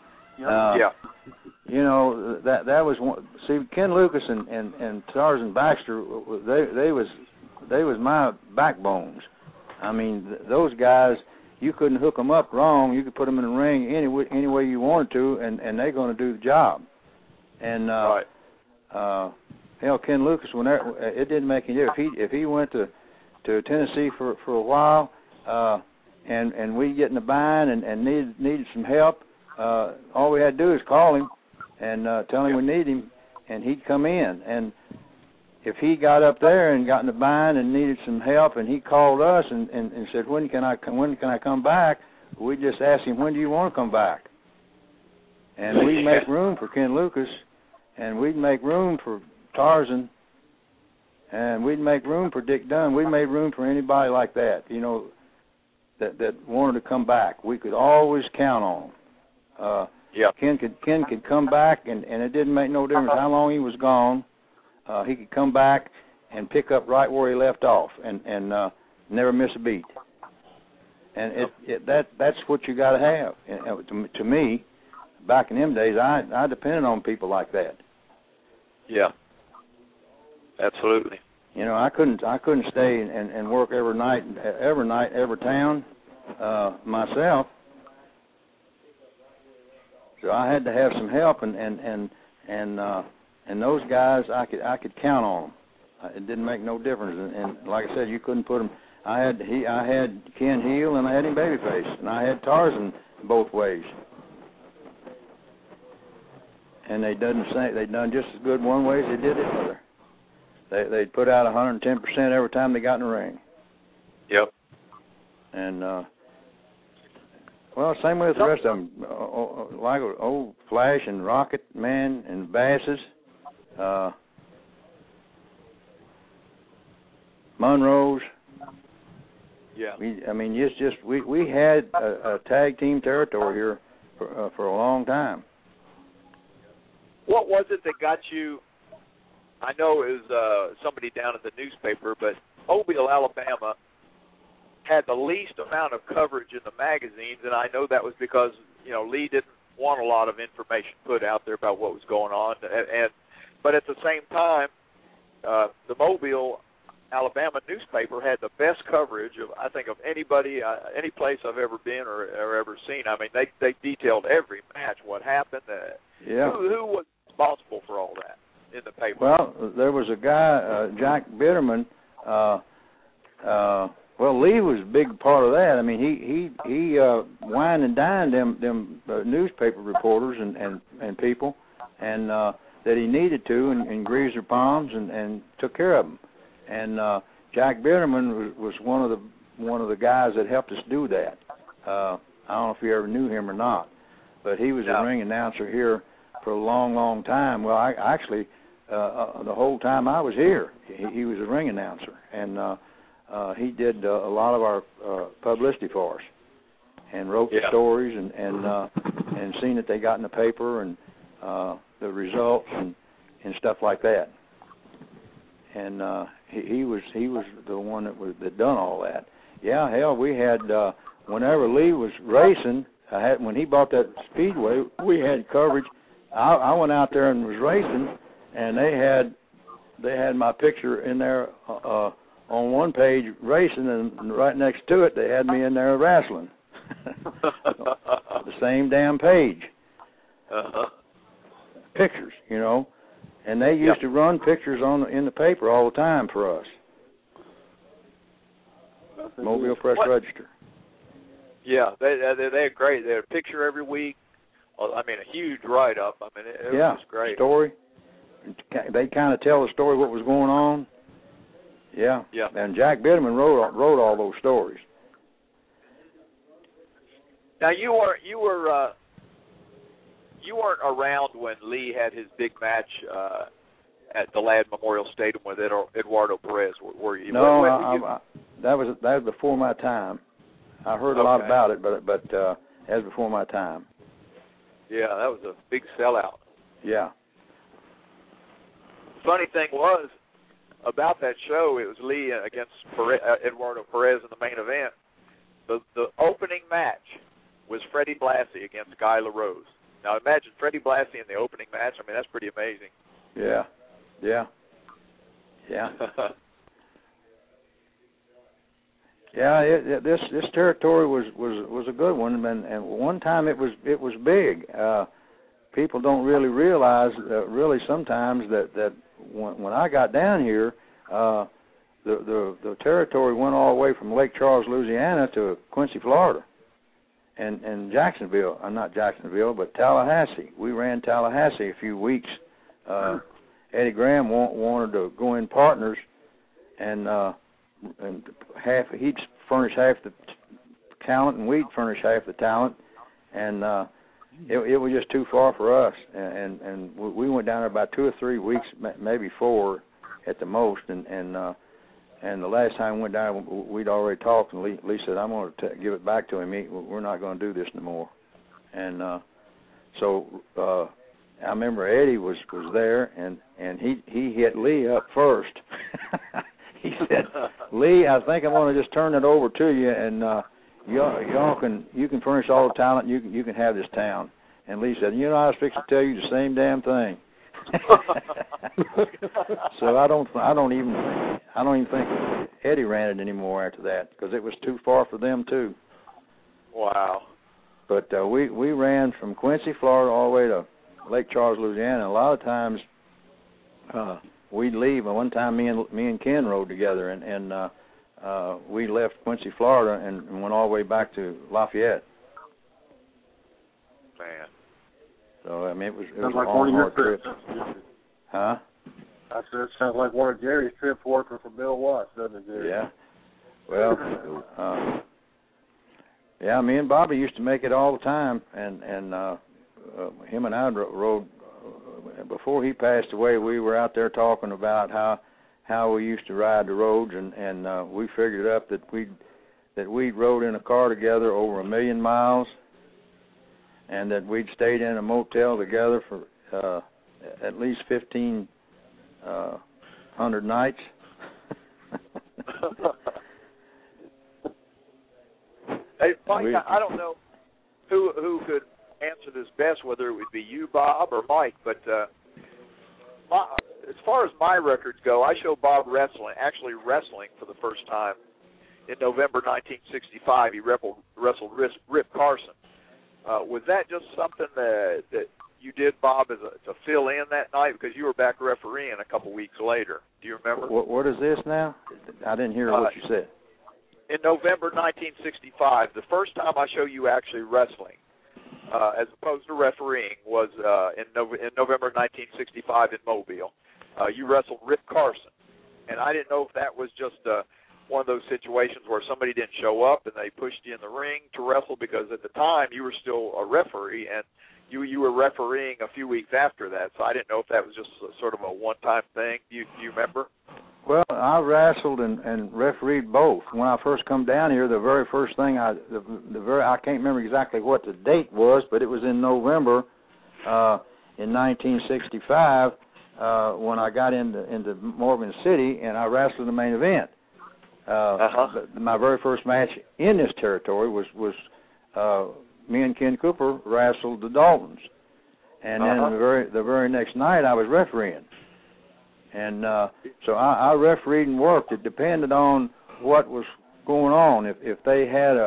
You know, that was one. See, Ken Lucas and Tarzan Baxter, they was my backbones. I mean, those guys, you couldn't hook them up wrong. You could put them in the ring any way you wanted to, and they're going to do the job. And hell, Ken Lucas, it didn't make any difference. If he went to Tennessee for a while, and we get in a bind and needed some help, all we had to do is call him and tell him we need him, and he'd come in. And if he got up there and got in a bind and needed some help, and he called us and said, when can I come back? We just asked him, when do you want to come back? And we'd make room for Ken Lucas, and we'd make room for Tarzan, and we'd make room for Dick Dunn. We made room for anybody like that, that wanted to come back. We could always count on him. Ken could come back, and it didn't make no difference how long he was gone. He could come back and pick up right where he left off, and never miss a beat. And that's what you got to have. And to me, back in them days, I depended on people like that. Yeah, absolutely. I couldn't stay and work every night, every town myself. So I had to have some help, and those guys I could count on them. It didn't make no difference, and like I said, you couldn't put them. I had Ken Heel and I had him Babyface, and I had Tarzan both ways, and they done just as good one way as they did the other. They'd put out 110% every time they got in the ring. Yep. And well, same way with the rest of them, like old Flash and Rocket Man and Basses, Monroe's. Yeah. We had a tag team territory here for a long time. What was it that got you? I know it was somebody down at the newspaper, but Mobile, Alabama had the least amount of coverage in the magazines, and I know that was because, Lee didn't want a lot of information put out there about what was going on. But at the same time, the Mobile, Alabama newspaper had the best coverage of anybody, any place I've ever been or ever seen. I mean, they detailed every match, what happened. Who was responsible for all that in the paper? Well, there was a guy, Jack Bitterman. Well, Lee was a big part of that. I mean, he wined and dined them newspaper reporters and people, and that he needed to, and greased their palms and took care of them. And Jack Bitterman was one of the guys that helped us do that. I don't know if you ever knew him or not, but he was a ring announcer here for a long, long time. Well, I actually the whole time I was here, he was a ring announcer, and he did a lot of our publicity for us, and wrote the stories and seen that they got in the paper and the results and stuff like that. And he was the one that done all that. Yeah, hell, we had whenever Lee was racing, when he bought that Speedway, we had coverage. I went out there and was racing, and they had my picture in there on one page racing, and right next to it they had me in there wrestling. The same damn page. Pictures, and they used to run pictures in the paper all the time for us. Mobile Press Register. Yeah, they're great. They had a picture every week. I mean, a huge write-up. I mean, it was great. Story. They kind of tell the story what was going on. Yeah. And Jack Bitterman wrote all those stories. Now you weren't around when Lee had his big match at the Ladd Memorial Stadium with Eduardo Perez, were you? No, that was before my time. I heard a lot about it, but that was before my time. Yeah, that was a big sellout. Yeah. Funny thing was, about that show, it was Lee against Eduardo Perez in the main event. The opening match was Freddie Blassie against Guy LaRose. Now imagine Freddie Blassie in the opening match. I mean, that's pretty amazing. Yeah. Yeah, this territory was a good one, and one time it was big. People don't really realize really sometimes that when I got down here, the territory went all the way from Lake Charles, Louisiana, to Quincy, Florida, and Jacksonville. Not Jacksonville, but Tallahassee. We ran Tallahassee a few weeks. Eddie Graham wanted to go in partners, and he'd furnish half the talent, and we'd furnish half the talent, and it was just too far for us, and we went down there about 2 or 3 weeks, maybe 4 at the most, and the last time we went down, we'd already talked, and Lee said, "I'm going to give it back to him. We're not going to do this no more," and so I remember Eddie was there, and he hit Lee up first. He said, "Lee, I think I'm going to just turn it over to you, and you can furnish all the talent. You can have this town." And Lee said, "I was fixing to tell you the same damn thing." So I don't even think Eddie ran it anymore after that, because it was too far for them too. Wow. But we ran from Quincy, Florida, all the way to Lake Charles, Louisiana. A lot of times we'd leave. One time me and Ken rode together, and we left Quincy, Florida, and went all the way back to Lafayette. Man. So I mean, it was a like long, hard trip. Huh? I said it sounds like one of Jerry's trips working for Bill Watts, doesn't it, Jerry? Yeah. Well, yeah, me and Bobby used to make it all the time, and him and I rode. Before he passed away, we were out there talking about how we used to ride the roads, and we figured up that we'd rode in a car together over 1 million miles, and that we'd stayed in a motel together for at least 1,500 nights. Hey, Mike, I don't know who could answer this best, whether it would be you, Bob, or Mike, but as far as my records go, I show Bob actually wrestling for the first time in November 1965. He wrestled Rip Carson. Was that just something that you did, Bob, to fill in that night, because you were back refereeing a couple weeks later? Do you remember? What is this now? I didn't hear what you said. In November 1965, the first time I show you actually wrestling, as opposed to refereeing, was in November 1965 in Mobile. You wrestled Rip Carson, and I didn't know if that was just one of those situations where somebody didn't show up and they pushed you in the ring to wrestle, because at the time you were still a referee, and you were refereeing a few weeks after that, so I didn't know if that was just sort of a one-time thing. Do you remember? Well, I wrestled and refereed both. When I first come down here, the very first thing I can't remember exactly what the date was, but it was in November in 1965 when I got into Morgan City, and I wrestled the main event. My very first match in this territory was me and Ken Cooper wrestled the Daltons, and then the very next night I was refereeing, and so I refereed and worked. It depended on what was going on. If they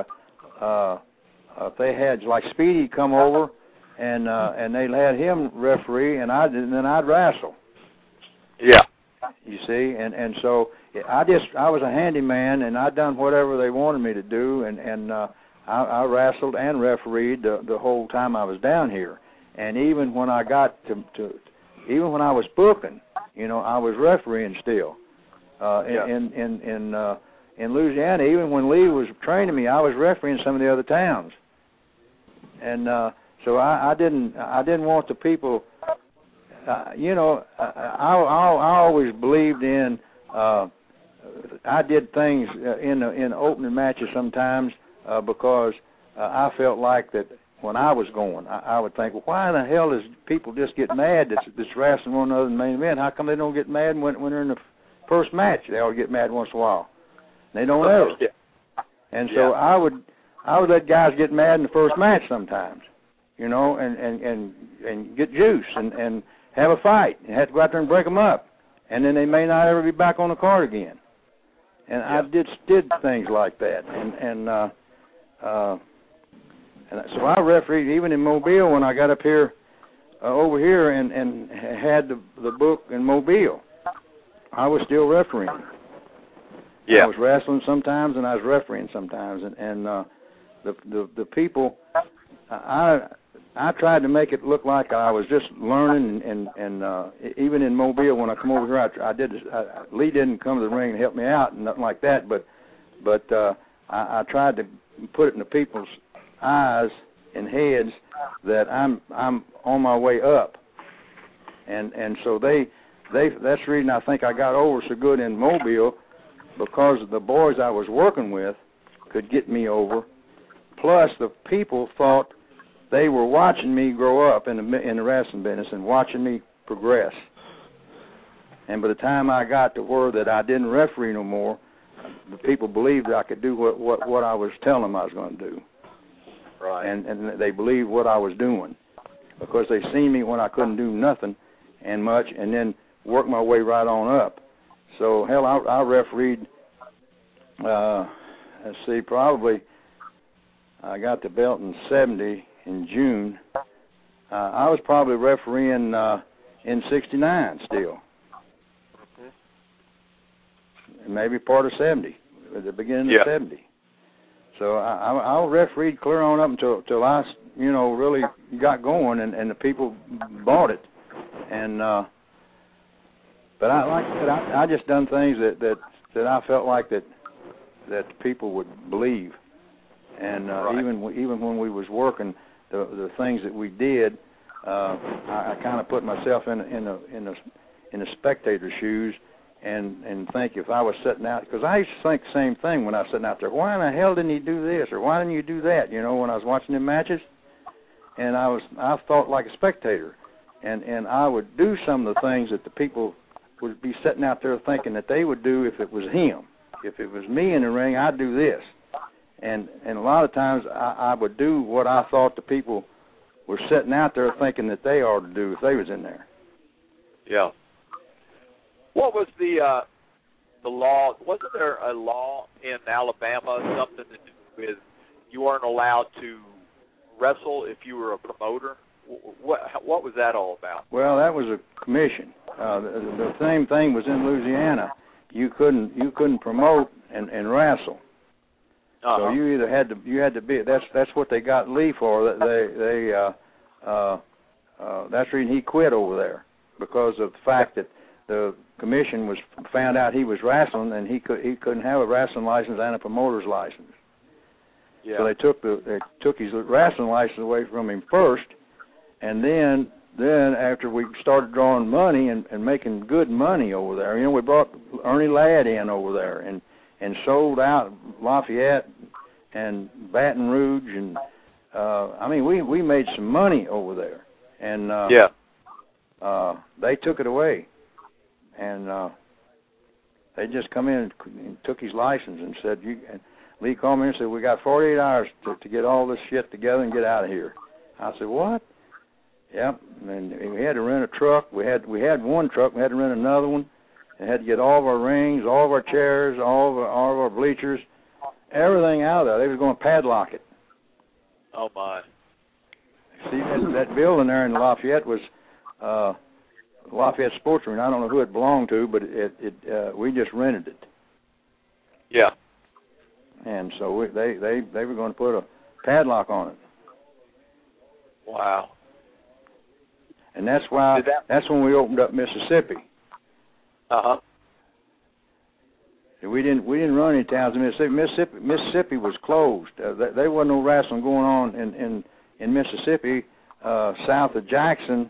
had like Speedy come over, and they had him referee, and then I'd wrestle. Yeah. You see, and so I was a handyman, and I done whatever they wanted me to do, and I wrestled and refereed the whole time I was down here. And even when I got even when I was booking, I was refereeing still. In Louisiana, even when Lee was training me, I was refereeing some of the other towns. And so I didn't want the people. I always believed in. I did things in opening matches sometimes because I felt like that when I was going, I would think, well, why in the hell does people just get mad that's wrestling one another in the main event? How come they don't get mad when they're in the first match? They all get mad once in a while. They don't ever. And so I would let guys get mad in the first match sometimes, and get juice and have a fight and have to go out there and break them up, and then they may not ever be back on the card again. And I did things like that, and so I refereed even in Mobile when I got up here over here and had the book in Mobile. I was still refereeing. Yeah. I was wrestling sometimes and I was refereeing sometimes, and the people, I tried to make it look like I was just learning, and even in Mobile when I come over here, Lee didn't come to the ring and help me out and nothing like that, but I tried to put it in the people's eyes and heads that I'm on my way up, and so that's the reason I think I got over so good in Mobile, because the boys I was working with could get me over, plus the people thought they were watching me grow up in the wrestling business and watching me progress. And by the time I got to where that I didn't referee no more, the people believed that I could do what I was telling them I was going to do. Right. And they believed what I was doing, because they seen me when I couldn't do nothing and much, and then work my way right on up. So, hell, I refereed, probably I got the belt in 70 in June. I was probably refereeing in 69 still. Maybe part of 70, at the beginning of 70. So I refereed clear on up until I, really got going, and the people bought it. And but like I said, I just done things that I felt like that people would believe. And even when we was working, the things that we did, I kind of put myself in the spectator's shoes. And think if I was sitting out, because I used to think the same thing when I was sitting out there. Why in the hell didn't he do this, or why didn't you do that? When I was watching them matches, and I thought like a spectator, and I would do some of the things that the people would be sitting out there thinking that they would do if it was him. If it was me in the ring, I'd do this, And a lot of times I would do what I thought the people were sitting out there thinking that they ought to do if they was in there. Yeah. What was the law? Wasn't there a law in Alabama, something to do with you weren't allowed to wrestle if you were a promoter? What was that all about? Well, that was a commission. The same thing was in Louisiana. You couldn't promote and wrestle. Uh-huh. So you either had to be. That's what they got Lee for. That's the reason he quit over there, because of the fact that the commission found out he was wrestling, and he couldn't have a wrestling license and a promoter's license. Yeah. So they took his wrestling license away from him first, and then after we started drawing money and making good money over there, we brought Ernie Ladd in over there and sold out Lafayette and Baton Rouge, and we made some money over there, and they took it away, and they just come in and took his license and said, and Lee called me and said, we got 48 hours to get all this shit together and get out of here. I said, what? Yep, and we had to rent a truck. We had one truck. We had to rent another one. And had to get all of our rings, all of our chairs, all of our bleachers, everything out of there. They was going to padlock it. Oh, my. See, that building there in Lafayette was Lafayette Sports Arena. I don't know who it belonged to, but we just rented it. Yeah. And so they were going to put a padlock on it. Wow. And that's when we opened up Mississippi. Uh-huh. We didn't run any towns in Mississippi. Mississippi was closed. There wasn't no wrestling going on in Mississippi south of Jackson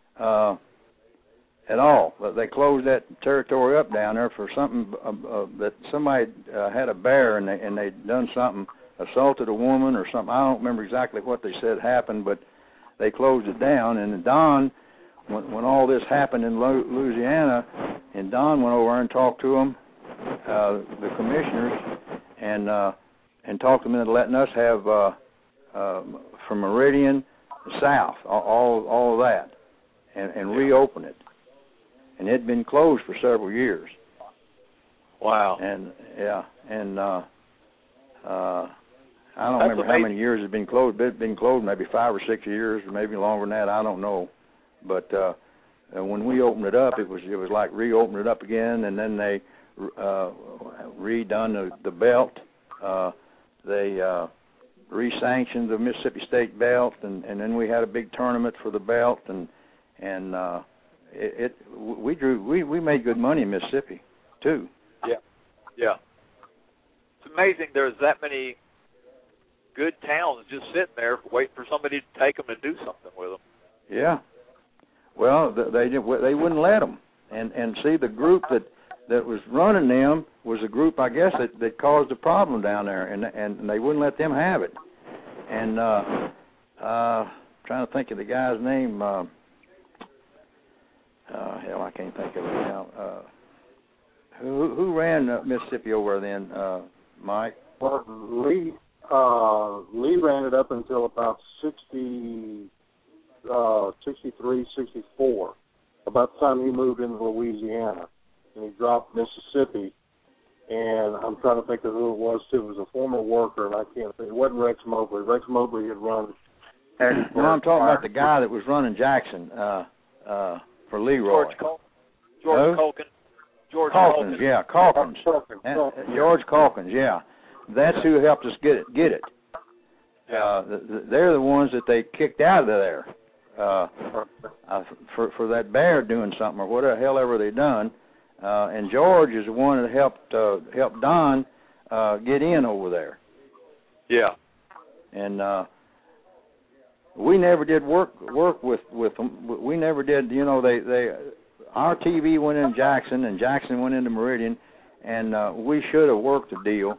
at all. They closed that territory up down there for something that somebody had a bear and they'd done something, assaulted a woman or something. I don't remember exactly what they said happened, but they closed it down. And Don, when all this happened in Louisiana, and Don went over and talked to them, the commissioners, and talked them into letting us have from Meridian south, all of that, and reopen it. And it had been closed for several years. Wow. And I don't remember how many years it had been closed. It had been closed maybe 5 or 6 years, or maybe longer than that. I don't know. But when we opened it up, it was like reopening it up again, and then they redone the belt. They re-sanctioned the Mississippi State belt, and then we had a big tournament for the belt, and we made good money in Mississippi too. Yeah. It's amazing there's that many good towns just sitting there waiting for somebody to take them and do something with them. Yeah. Well, they wouldn't let them, and see, the group that was running them was a group, I guess, that caused a problem down there, and they wouldn't let them have it. And trying to think of the guy's name. Hell, I can't think of it now. Who ran Mississippi over then, Mike? Well, Lee ran it up until about 63, 64, about the time he moved into Louisiana, and he dropped Mississippi. And I'm trying to think of who it was, too. It was a former worker, and I can't think. It wasn't Rex Mobley. Rex Mobley had run. No, I'm talking about the guy that was running Jackson for Leroy. George Calkins. George Calkins. Yeah, Calkins. George Calkins, yeah. That's who helped us get it. They're the ones that they kicked out of there for that bear doing something or whatever hell ever they done. And George is the one that helped Don get in over there. Yeah. And we never did work with them. We never did. You know, our TV went in Jackson, and Jackson went into Meridian, and we should have worked a deal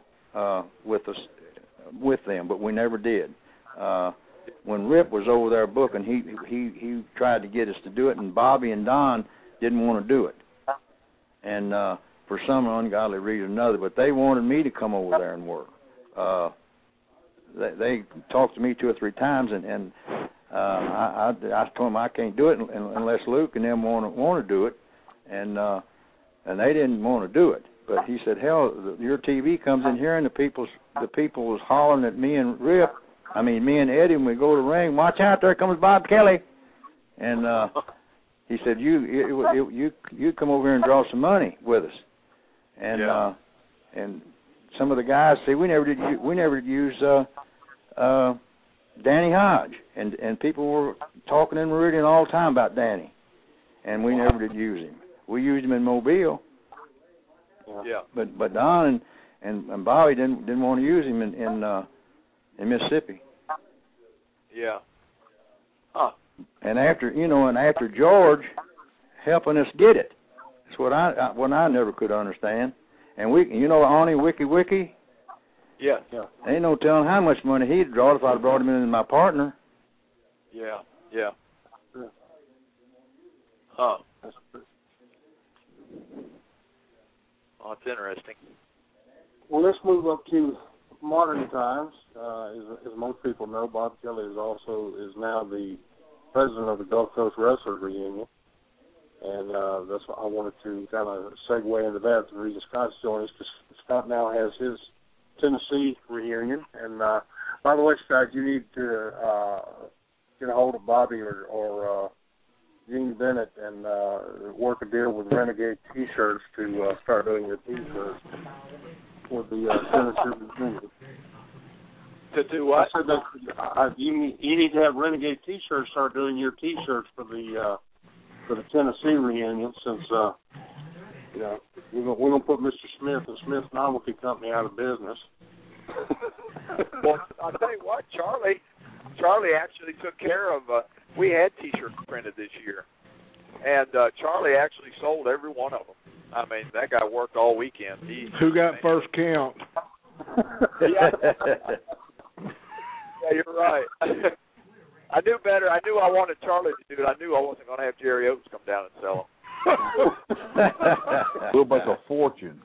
with them, but we never did. When Rip was over there booking, he tried to get us to do it, and Bobby and Don didn't want to do it. And for some ungodly reason or another, but they wanted me to come over there and work. they talked to me 2 or 3 times, and I told them I can't do it unless Luke and them want to do it, and they didn't want to do it. But he said, hell, your TV comes in here, and the people was hollering at me and me and Eddie, when we go to the ring, watch out, there comes Bob Kelly. And he said, you come over here and draw some money with us. And and some of the guys say we never did use Danny Hodge, and people were talking in Meridian all the time about Danny, and we never did use him. We used him in Mobile. Yeah. But Don and Bobby didn't want to use him in Mississippi. Yeah. Huh. And after George helping us get it, that's what I never could understand. And Arnie Wiki. Yeah. Ain't no telling how much money he'd draw if I'd brought him in as my partner. Yeah. Huh. Oh, it's interesting. Well, let's move up to modern times. As most people know, Bob Kelly is now the president of the Gulf Coast Wrestlers Reunion, and that's what I wanted to kind of segue into that. The reason Scott's joining us, because Scott now has his Tennessee reunion. And by the way, Scott, you need to get a hold of Bobby or Gene Bennett and work a deal with Renegade T-shirts to start doing your T-shirts for the Tennessee reunion. To do what? I said that you need to have Renegade T-shirts start doing your T-shirts for the Tennessee reunion, since we're gonna put Mr. Smith and Smith Novelty Company out of business. Well, I'll tell you what, Charlie actually took care of. We had T-shirts printed this year, and Charlie actually sold every one of them. I mean, that guy worked all weekend. Who got first count? Yeah, you're right. I knew better. I knew I wanted Charlie to do it. I knew I wasn't going to have Jerry Oates come down and sell them. We'll make a fortune.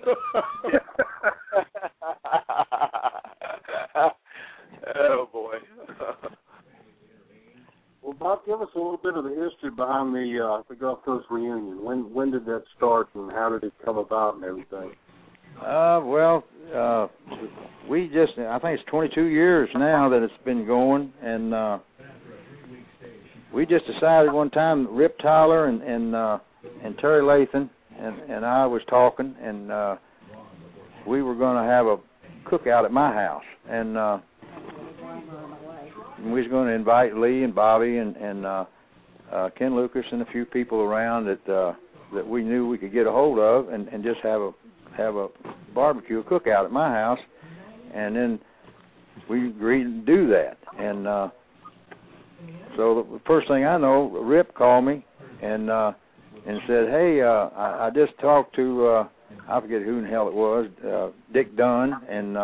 Oh, boy. Well, Bob, give us a little bit of the history behind the Gulf Coast reunion. When did that start, and how did it come about and everything? We just, I think it's 22 years now that it's been going, and we just decided one time, Rip Tyler and Terry Lathan and I was talking, and we were going to have a cookout at my house, and we was going to invite Lee and Bobby and Ken Lucas and a few people around that we knew we could get a hold of, and just have a barbecue, a cookout at my house. And then we agreed to do that. And so the first thing I know, Rip called me and said, hey, I just talked to, I forget who in the hell it was, Dick Dunn and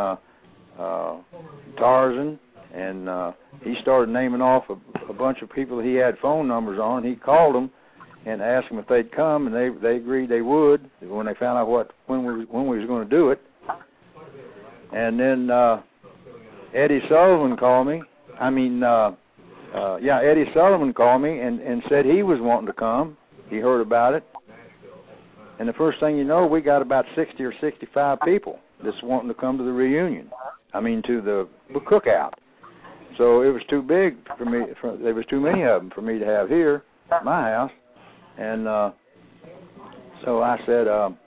Tarzan, and he started naming off a bunch of people he had phone numbers on. He called them and asked them if they'd come, and they agreed they would when they found out when we was going to do it. And then Eddie Sullivan called me. Eddie Sullivan called me and said he was wanting to come. He heard about it. And the first thing you know, we got about 60 or 65 people that's wanting to come to the reunion. To the cookout. So it was too big for me. There was too many of them for me to have here at my house. And so I said,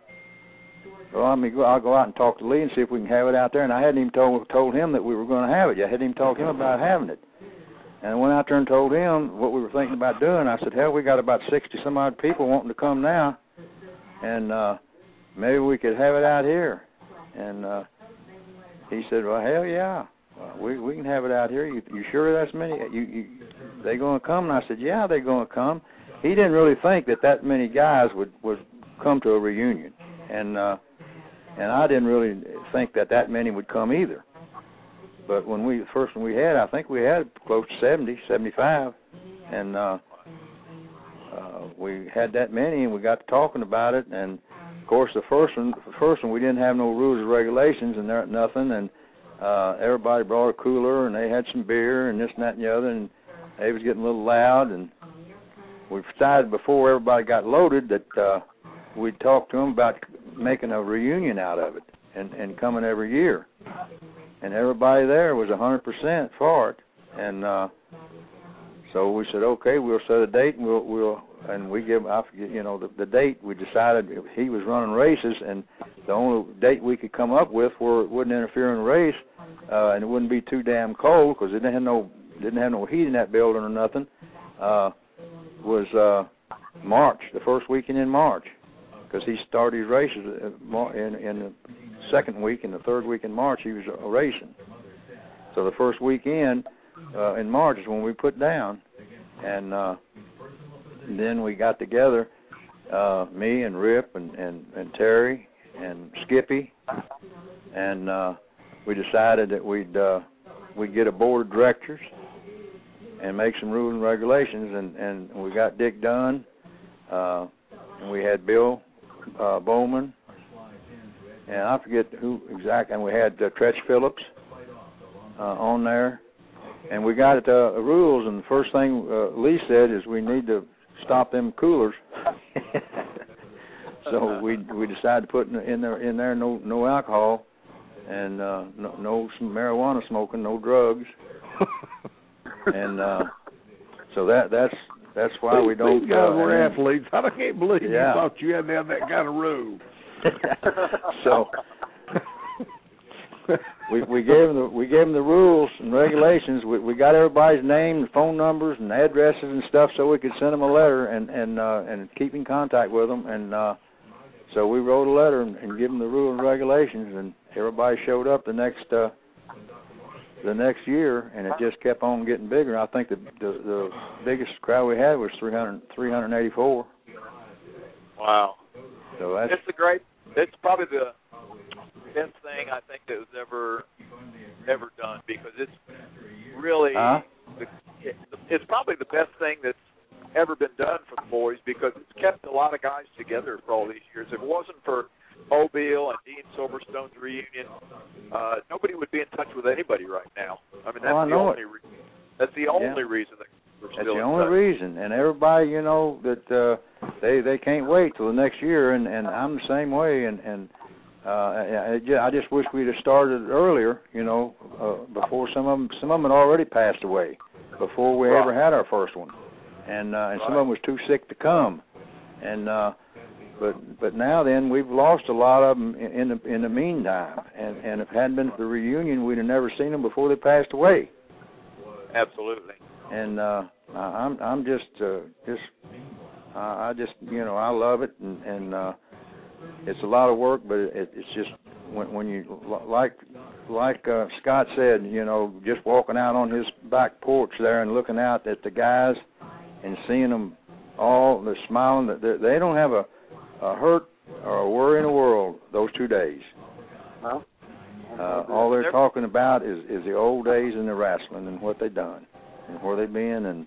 I'll go out and talk to Lee and see if we can have it out there. And I hadn't even told him that we were going to have it yet. I hadn't even talked to him about having it. And when I turned and told him what we were thinking about doing, I said, hell, we got about 60-some-odd people wanting to come now. And maybe we could have it out here. And he said, well, hell yeah. We can have it out here. You sure that's many? They going to come? And I said, yeah, they're going to come. He didn't really think that many guys would come to a reunion. And I didn't really think that many would come either. But the first one we had, I think we had close to 70, 75. And we had that many, and we got to talking about it. And, of course, the first one we didn't have no rules or regulations and nothing. And everybody brought a cooler, and they had some beer and this and that and the other, and they was getting a little loud. And we decided before everybody got loaded that we'd talk to them about making a reunion out of it and coming every year. And everybody there was 100% for it. And so we said, okay, we'll set a date, and we give, I forget, the date. We decided he was running races, and the only date we could come up with where it wouldn't interfere in the race, and it wouldn't be too damn cold because it didn't have no heat in that building or nothing, was March, the first weekend in March, because he started his races in the second week, and the third week in March he was racing. So the first weekend in March is when we put down, and then we got together, me and Rip and Terry and Skippy, and we decided that we'd get a board of directors and make some rules and regulations, and we got Dick Dunn, and we had Bill Bowman, and I forget who exactly, and we had Tretch Phillips on there, and we got the rules, and the first thing Lee said is we need to stop them coolers. So we decided to put in there no alcohol, and no marijuana smoking, no drugs, and so that's why we don't. These guys were athletes. I can't believe you thought you had to have that kind of rule. So we gave them the rules and regulations. We got everybody's names, phone numbers, and addresses and stuff, so we could send them a letter and keep in contact with them. And so we wrote a letter and gave them the rules and regulations, and everybody showed up the next year, and it just kept on getting bigger. I think the biggest crowd we had was 384. Wow. So it's probably the best thing I think that was ever done, because it's really it's probably the best thing that's ever been done for the boys, because it's kept a lot of guys together for all these years. If it wasn't for Mobile and Dean Silverstone's reunion, nobody would be in touch with anybody right now. I mean, that's the only reason that we're still in touch. That's the only reason, and everybody, that they can't wait till the next year, and I'm the same way, and I just wish we'd have started earlier, before some of them had already passed away before we ever had our first one, and some of them was too sick to come, and but now then we've lost a lot of them in the meantime, and if it hadn't been for the reunion, we'd have never seen them before they passed away. Absolutely. And I'm just I just I love it, and it's a lot of work, but it's just when you like Scott said, just walking out on his back porch there and looking out at the guys and seeing them all, they're smiling. They don't have a hurt or a worry in the world those 2 days. No. All they're talking about is the old days in the wrestling and what they done and where they've been, and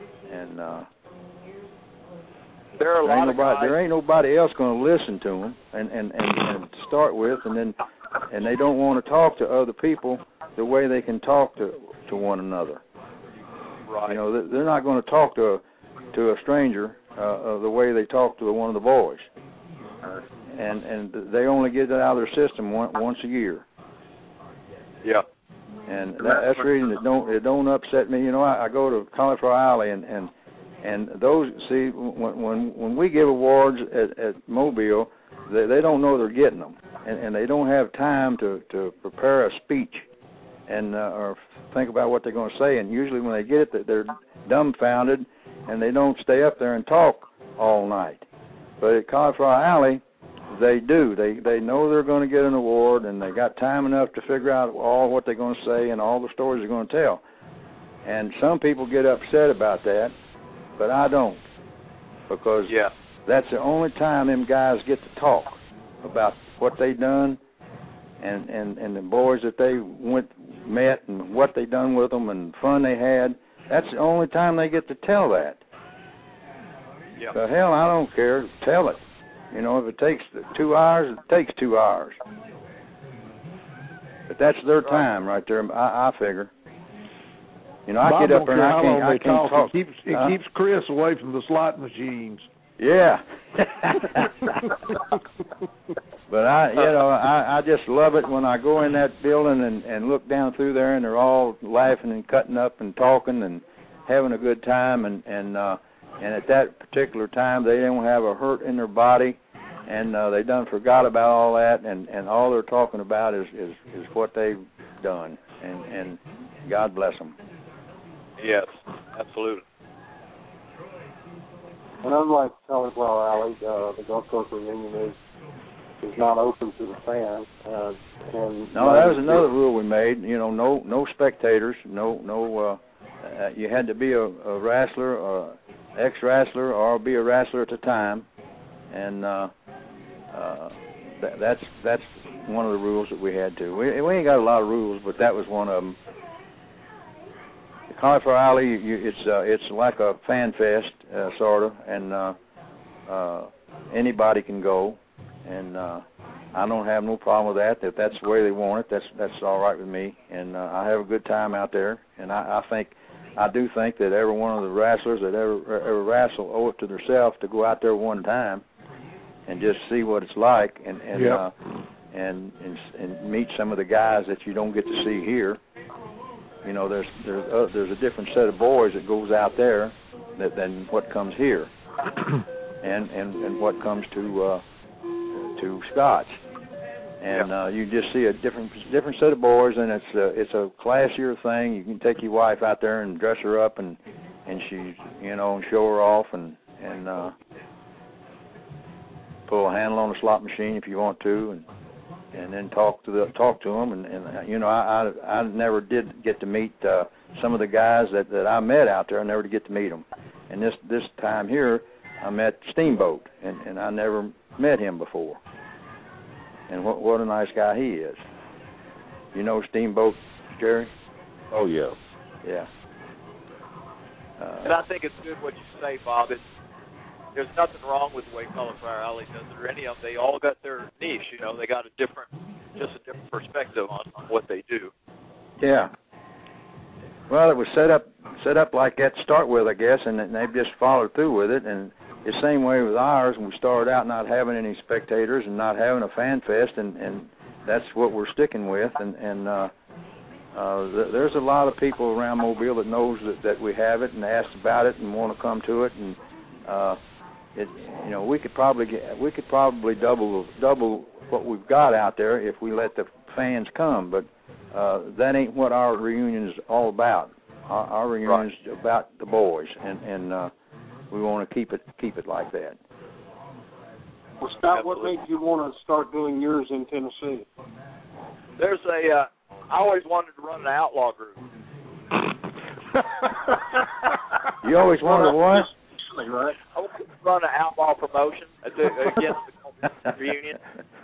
there are a lot of guys. There ain't nobody else going to listen to them and start with, and they don't want to talk to other people the way they can talk to one another. Right. They're not going to talk to a stranger the way they talk to one of the boys, and they only get that out of their system once a year. Yeah. And that's the reason it don't upset me. I go to Cauliflower Alley, and those, see, when we give awards at Mobile, they don't know they're getting them, and they don't have time to prepare a speech and or think about what they're going to say. And usually when they get it, they're dumbfounded, and they don't stay up there and talk all night. But at Cauliflower Alley, they do. They know they're going to get an award, and they got time enough to figure out all what they're going to say and all the stories they're going to tell. And some people get upset about that, but I don't, because that's the only time them guys get to talk about what they done and the boys that they met and what they done with them and fun they had. That's the only time they get to tell that. Yeah. So hell, I don't care. Tell it. If it takes 2 hours, it takes 2 hours. But that's their time right there. I figure. You know, I get up there and I can't talk. It keeps Chris away from the slot machines. Yeah. But I just love it when I go in that building and look down through there, and they're all laughing and cutting up and talking and having a good time, and at that particular time they don't have a hurt in their body, and they done forgot about all that, and all they're talking about is what they've done, and God bless them. Yes, absolutely. And unlike Cauliflower Alley, the golf course reunion is not open to the fans. No, that was another rule we made. You know, no spectators. No. You had to be a wrestler, or ex-wrestler, or be a wrestler at the time, and that's one of the rules that we had to. We ain't got a lot of rules, but that was one of them. Cauliflower Alley, it's like a fan fest, sort of, and anybody can go, and I don't have no problem with that. If that's the way they want it, that's all right with me, and I have a good time out there, and I do think that every one of the wrestlers that ever wrestle owe it to themselves to go out there one time and just see what it's like, and meet some of the guys that you don't get to see here. You know, there's a different set of boys that goes out there than what comes here, and what comes to Scotts, and you just see a different set of boys, and it's a classier thing. You can take your wife out there and dress her up, and she's, you know, and show her off, and pull a handle on the slot machine if you want to, and then talk to them, and you know, I never did get to meet some of the guys that I met out there. I never did get to meet them, and this time here I met Steamboat, and I never met him before, and what a nice guy he is. You know Steamboat, Jerry? Oh yeah. Yeah. And I think it's good what you say, Bob. There's nothing wrong with the way Cauliflower Alley does it, or any of them. They all got their niche, you know. They got a different perspective on what they do. Yeah. Well, it was set up like that to start with, I guess, and they've just followed through with it. And the same way with ours, we started out not having any spectators and not having a fan fest, and that's what we're sticking with. And there's a lot of people around Mobile that knows that we have it and asked about it and want to come to it, and you know, we could probably double what we've got out there if we let the fans come, but that ain't what our reunion is all about. Our reunion is about the boys, and we want to keep it like that. Well, Scott, what made you want to start doing yours in Tennessee? There's I always wanted to run an outlaw group. You always wanted what? Right. I want to run an outlaw promotion against the reunion.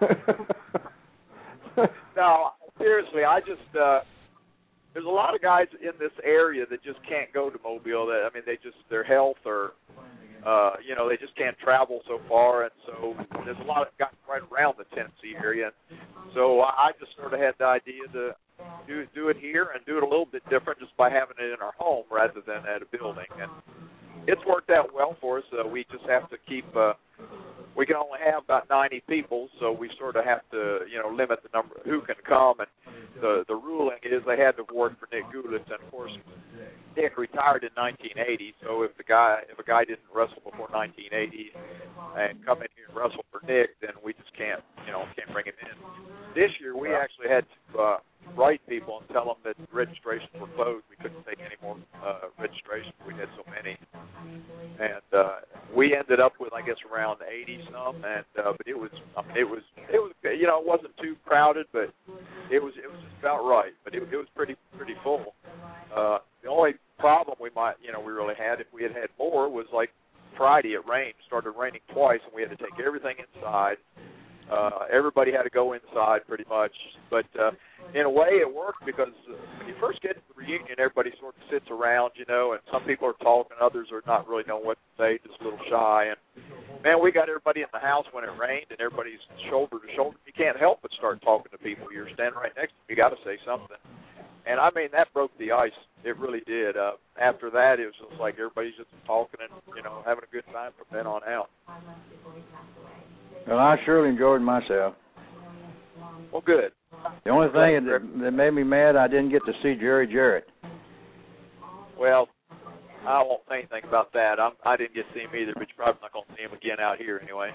No, seriously, I just there's a lot of guys in this area that just can't go to Mobile. Their health or you know, they just can't travel so far, and so there's a lot of guys right around the Tennessee area. So I just sort of had the idea to do it here and do it a little bit different, just by having it in our home rather than at a building. And it's worked out well for us. We just have to keep. We can only have about 90 people, so we sort of have to, you know, limit the number who can come. And the ruling is they had to work for Nick Gulich, and of course, Nick retired in 1980. So if a guy didn't wrestle before 1980 and come in here and wrestle for Nick, then we just can't bring him in. This year we actually had to write people and tell them that registrations were closed. We couldn't take any more registrations. We had so many, and we ended up with, I guess, around 80 some. And but it was you know, it wasn't too crowded, but it was just about right. But it was pretty full. The only problem we really had if we had more was like Friday. It started raining twice, and we had to take everything inside. Everybody had to go inside pretty much, but in a way it worked, because when you first get to the reunion, everybody sort of sits around, you know, and some people are talking, others are not really knowing what to say, just a little shy, and man, we got everybody in the house when it rained, and everybody's shoulder to shoulder. You can't help but start talking to people. You're standing right next to them. You got to say something. And, I mean, that broke the ice. It really did. After that, it was just like everybody's just talking and, having a good time from then on out. Well, I surely enjoyed myself. Well, good. The only thing that made me mad, I didn't get to see Jerry Jarrett. Well, I won't say anything about that. I didn't get to see him either, but you're probably not going to see him again out here anyway.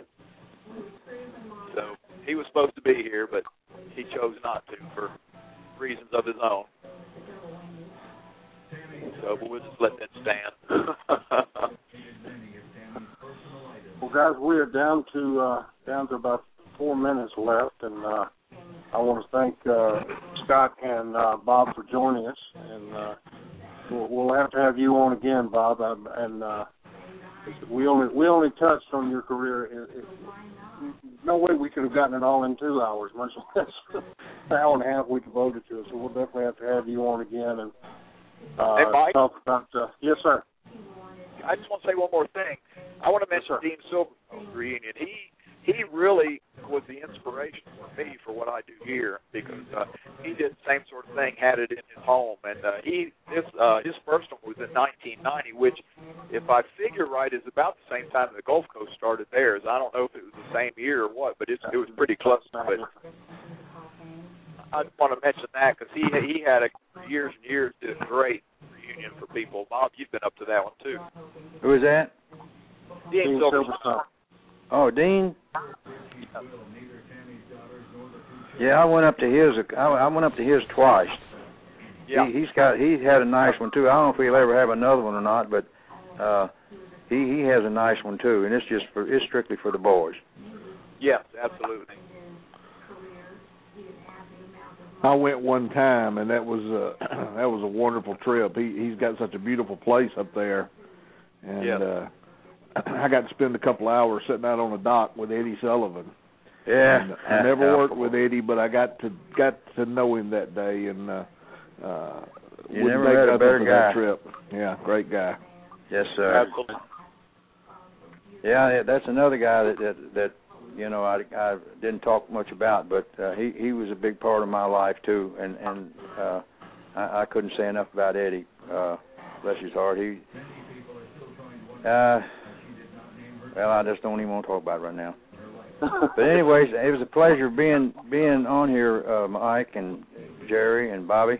So he was supposed to be here, but he chose not to for reasons of his own. So but we'll just let that stand. Well, guys, we are down to about 4 minutes left, and I want to thank Scott and Bob for joining us, and we'll have to have you on again, Bob. And we only touched on your career. No way we could have gotten it all in 2 hours, much less an hour and a half we devoted to it. So we'll definitely have to have you on again and hey, Mike, talk about. Yes, sir. I just want to say one more thing. I want to mention Dean Silverstone's reunion. He really was the inspiration for me for what I do here, because he did the same sort of thing, had it in his home, and his first one was in 1990, which, if I figure right, is about the same time the Gulf Coast started theirs. I don't know if it was the same year or what, but it was pretty close. But I want to mention that because he had years and years did a great reunion for people. Bob, you've been up to that one too. Who is that? Dean Silverstone. Oh, Dean. Yeah, I went up to his. I went up to his twice. Yeah. He had a nice one too. I don't know if he'll ever have another one or not, but he has a nice one too, and it's strictly for the boys. Yes, absolutely. I went one time, and that was a wonderful trip. He's got such a beautiful place up there, and yes. I got to spend a couple hours sitting out on the dock with Eddie Sullivan. Yeah, and I never worked with Eddie, but I got to know him that day, and you never met a better guy. Trip. Yeah, great guy. Yes, sir. Absolutely. Yeah, that's another guy that I didn't talk much about, but he was a big part of my life too, and I couldn't say enough about Eddie. Bless his heart. Well, I just don't even want to talk about it right now. But anyways, it was a pleasure being on here, Mike and Jerry and Bobby.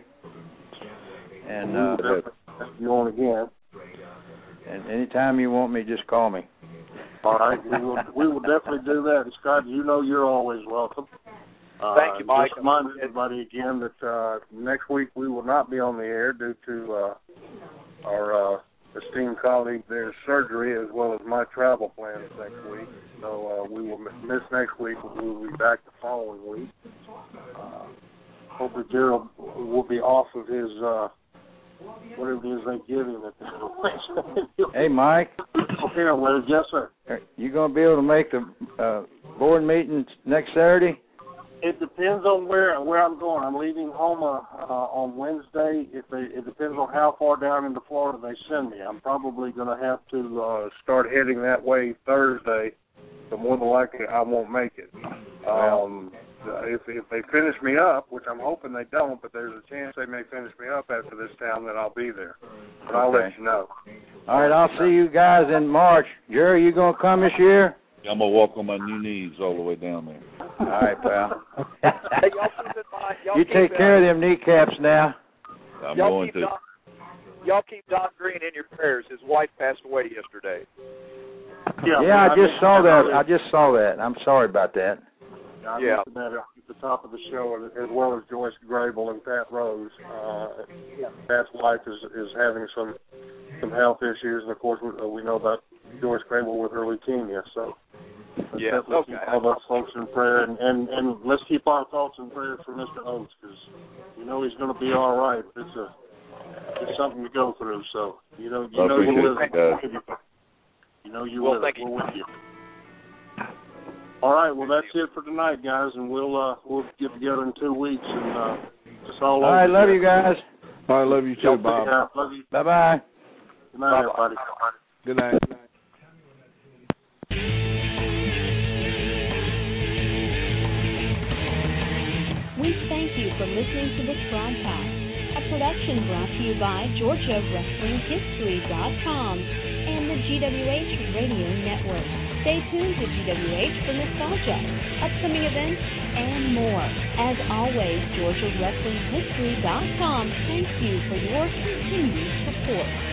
And you on again. And anytime you want me, just call me. All right, we will definitely do that. And Scott, you're always welcome. Thank you, Mike. Just remind everybody again that next week we will not be on the air due to our esteemed colleague there's surgery, as well as my travel plans next week. So we will miss next week, but we will be back the following week. Hopefully Gerald will be off of his whatever it is they give him. Hey, Mike. Okay, yes, sir. You going to be able to make the board meeting next Saturday? It depends on where I'm going. I'm leaving home on Wednesday. It depends on how far down into Florida they send me. I'm probably going to have to start heading that way Thursday, but more than likely I won't make it. If they finish me up, which I'm hoping they don't, but there's a chance they may finish me up after this town, then I'll be there. But I'll let you know. All right, I'll see you guys in March. Jerry, you going to come this year? I'm going to walk on my new knees all the way down there. All right, pal. Hey, y'all keep in mind. You take care of them kneecaps now. I'm going to. Y'all keep Don Green in your prayers. His wife passed away yesterday. Yeah, I just saw that. I'm sorry about that. I mentioned that at the top of the show, as well as Joyce Grable and Pat Rose. Pat's wife is having some health issues, and of course we know about Joyce Grable with her leukemia. So keep all those folks in prayer, and let's keep our thoughts in prayer for Mr. Oates, because he's going to be all right. It's something to go through. So you know you live. We're with you. All right, well, that's it for tonight, guys, and we'll get together in 2 weeks, and just all over. All right, love you guys. All right, love you too, Bob. Love you. Bye-bye. Good night, everybody. Good night. selection brought to you by GeorgiaWrestlingHistory.com and the GWH Radio Network. Stay tuned to GWH for nostalgia, upcoming events, and more. As always, GeorgiaWrestlingHistory.com thanks you for your continued support.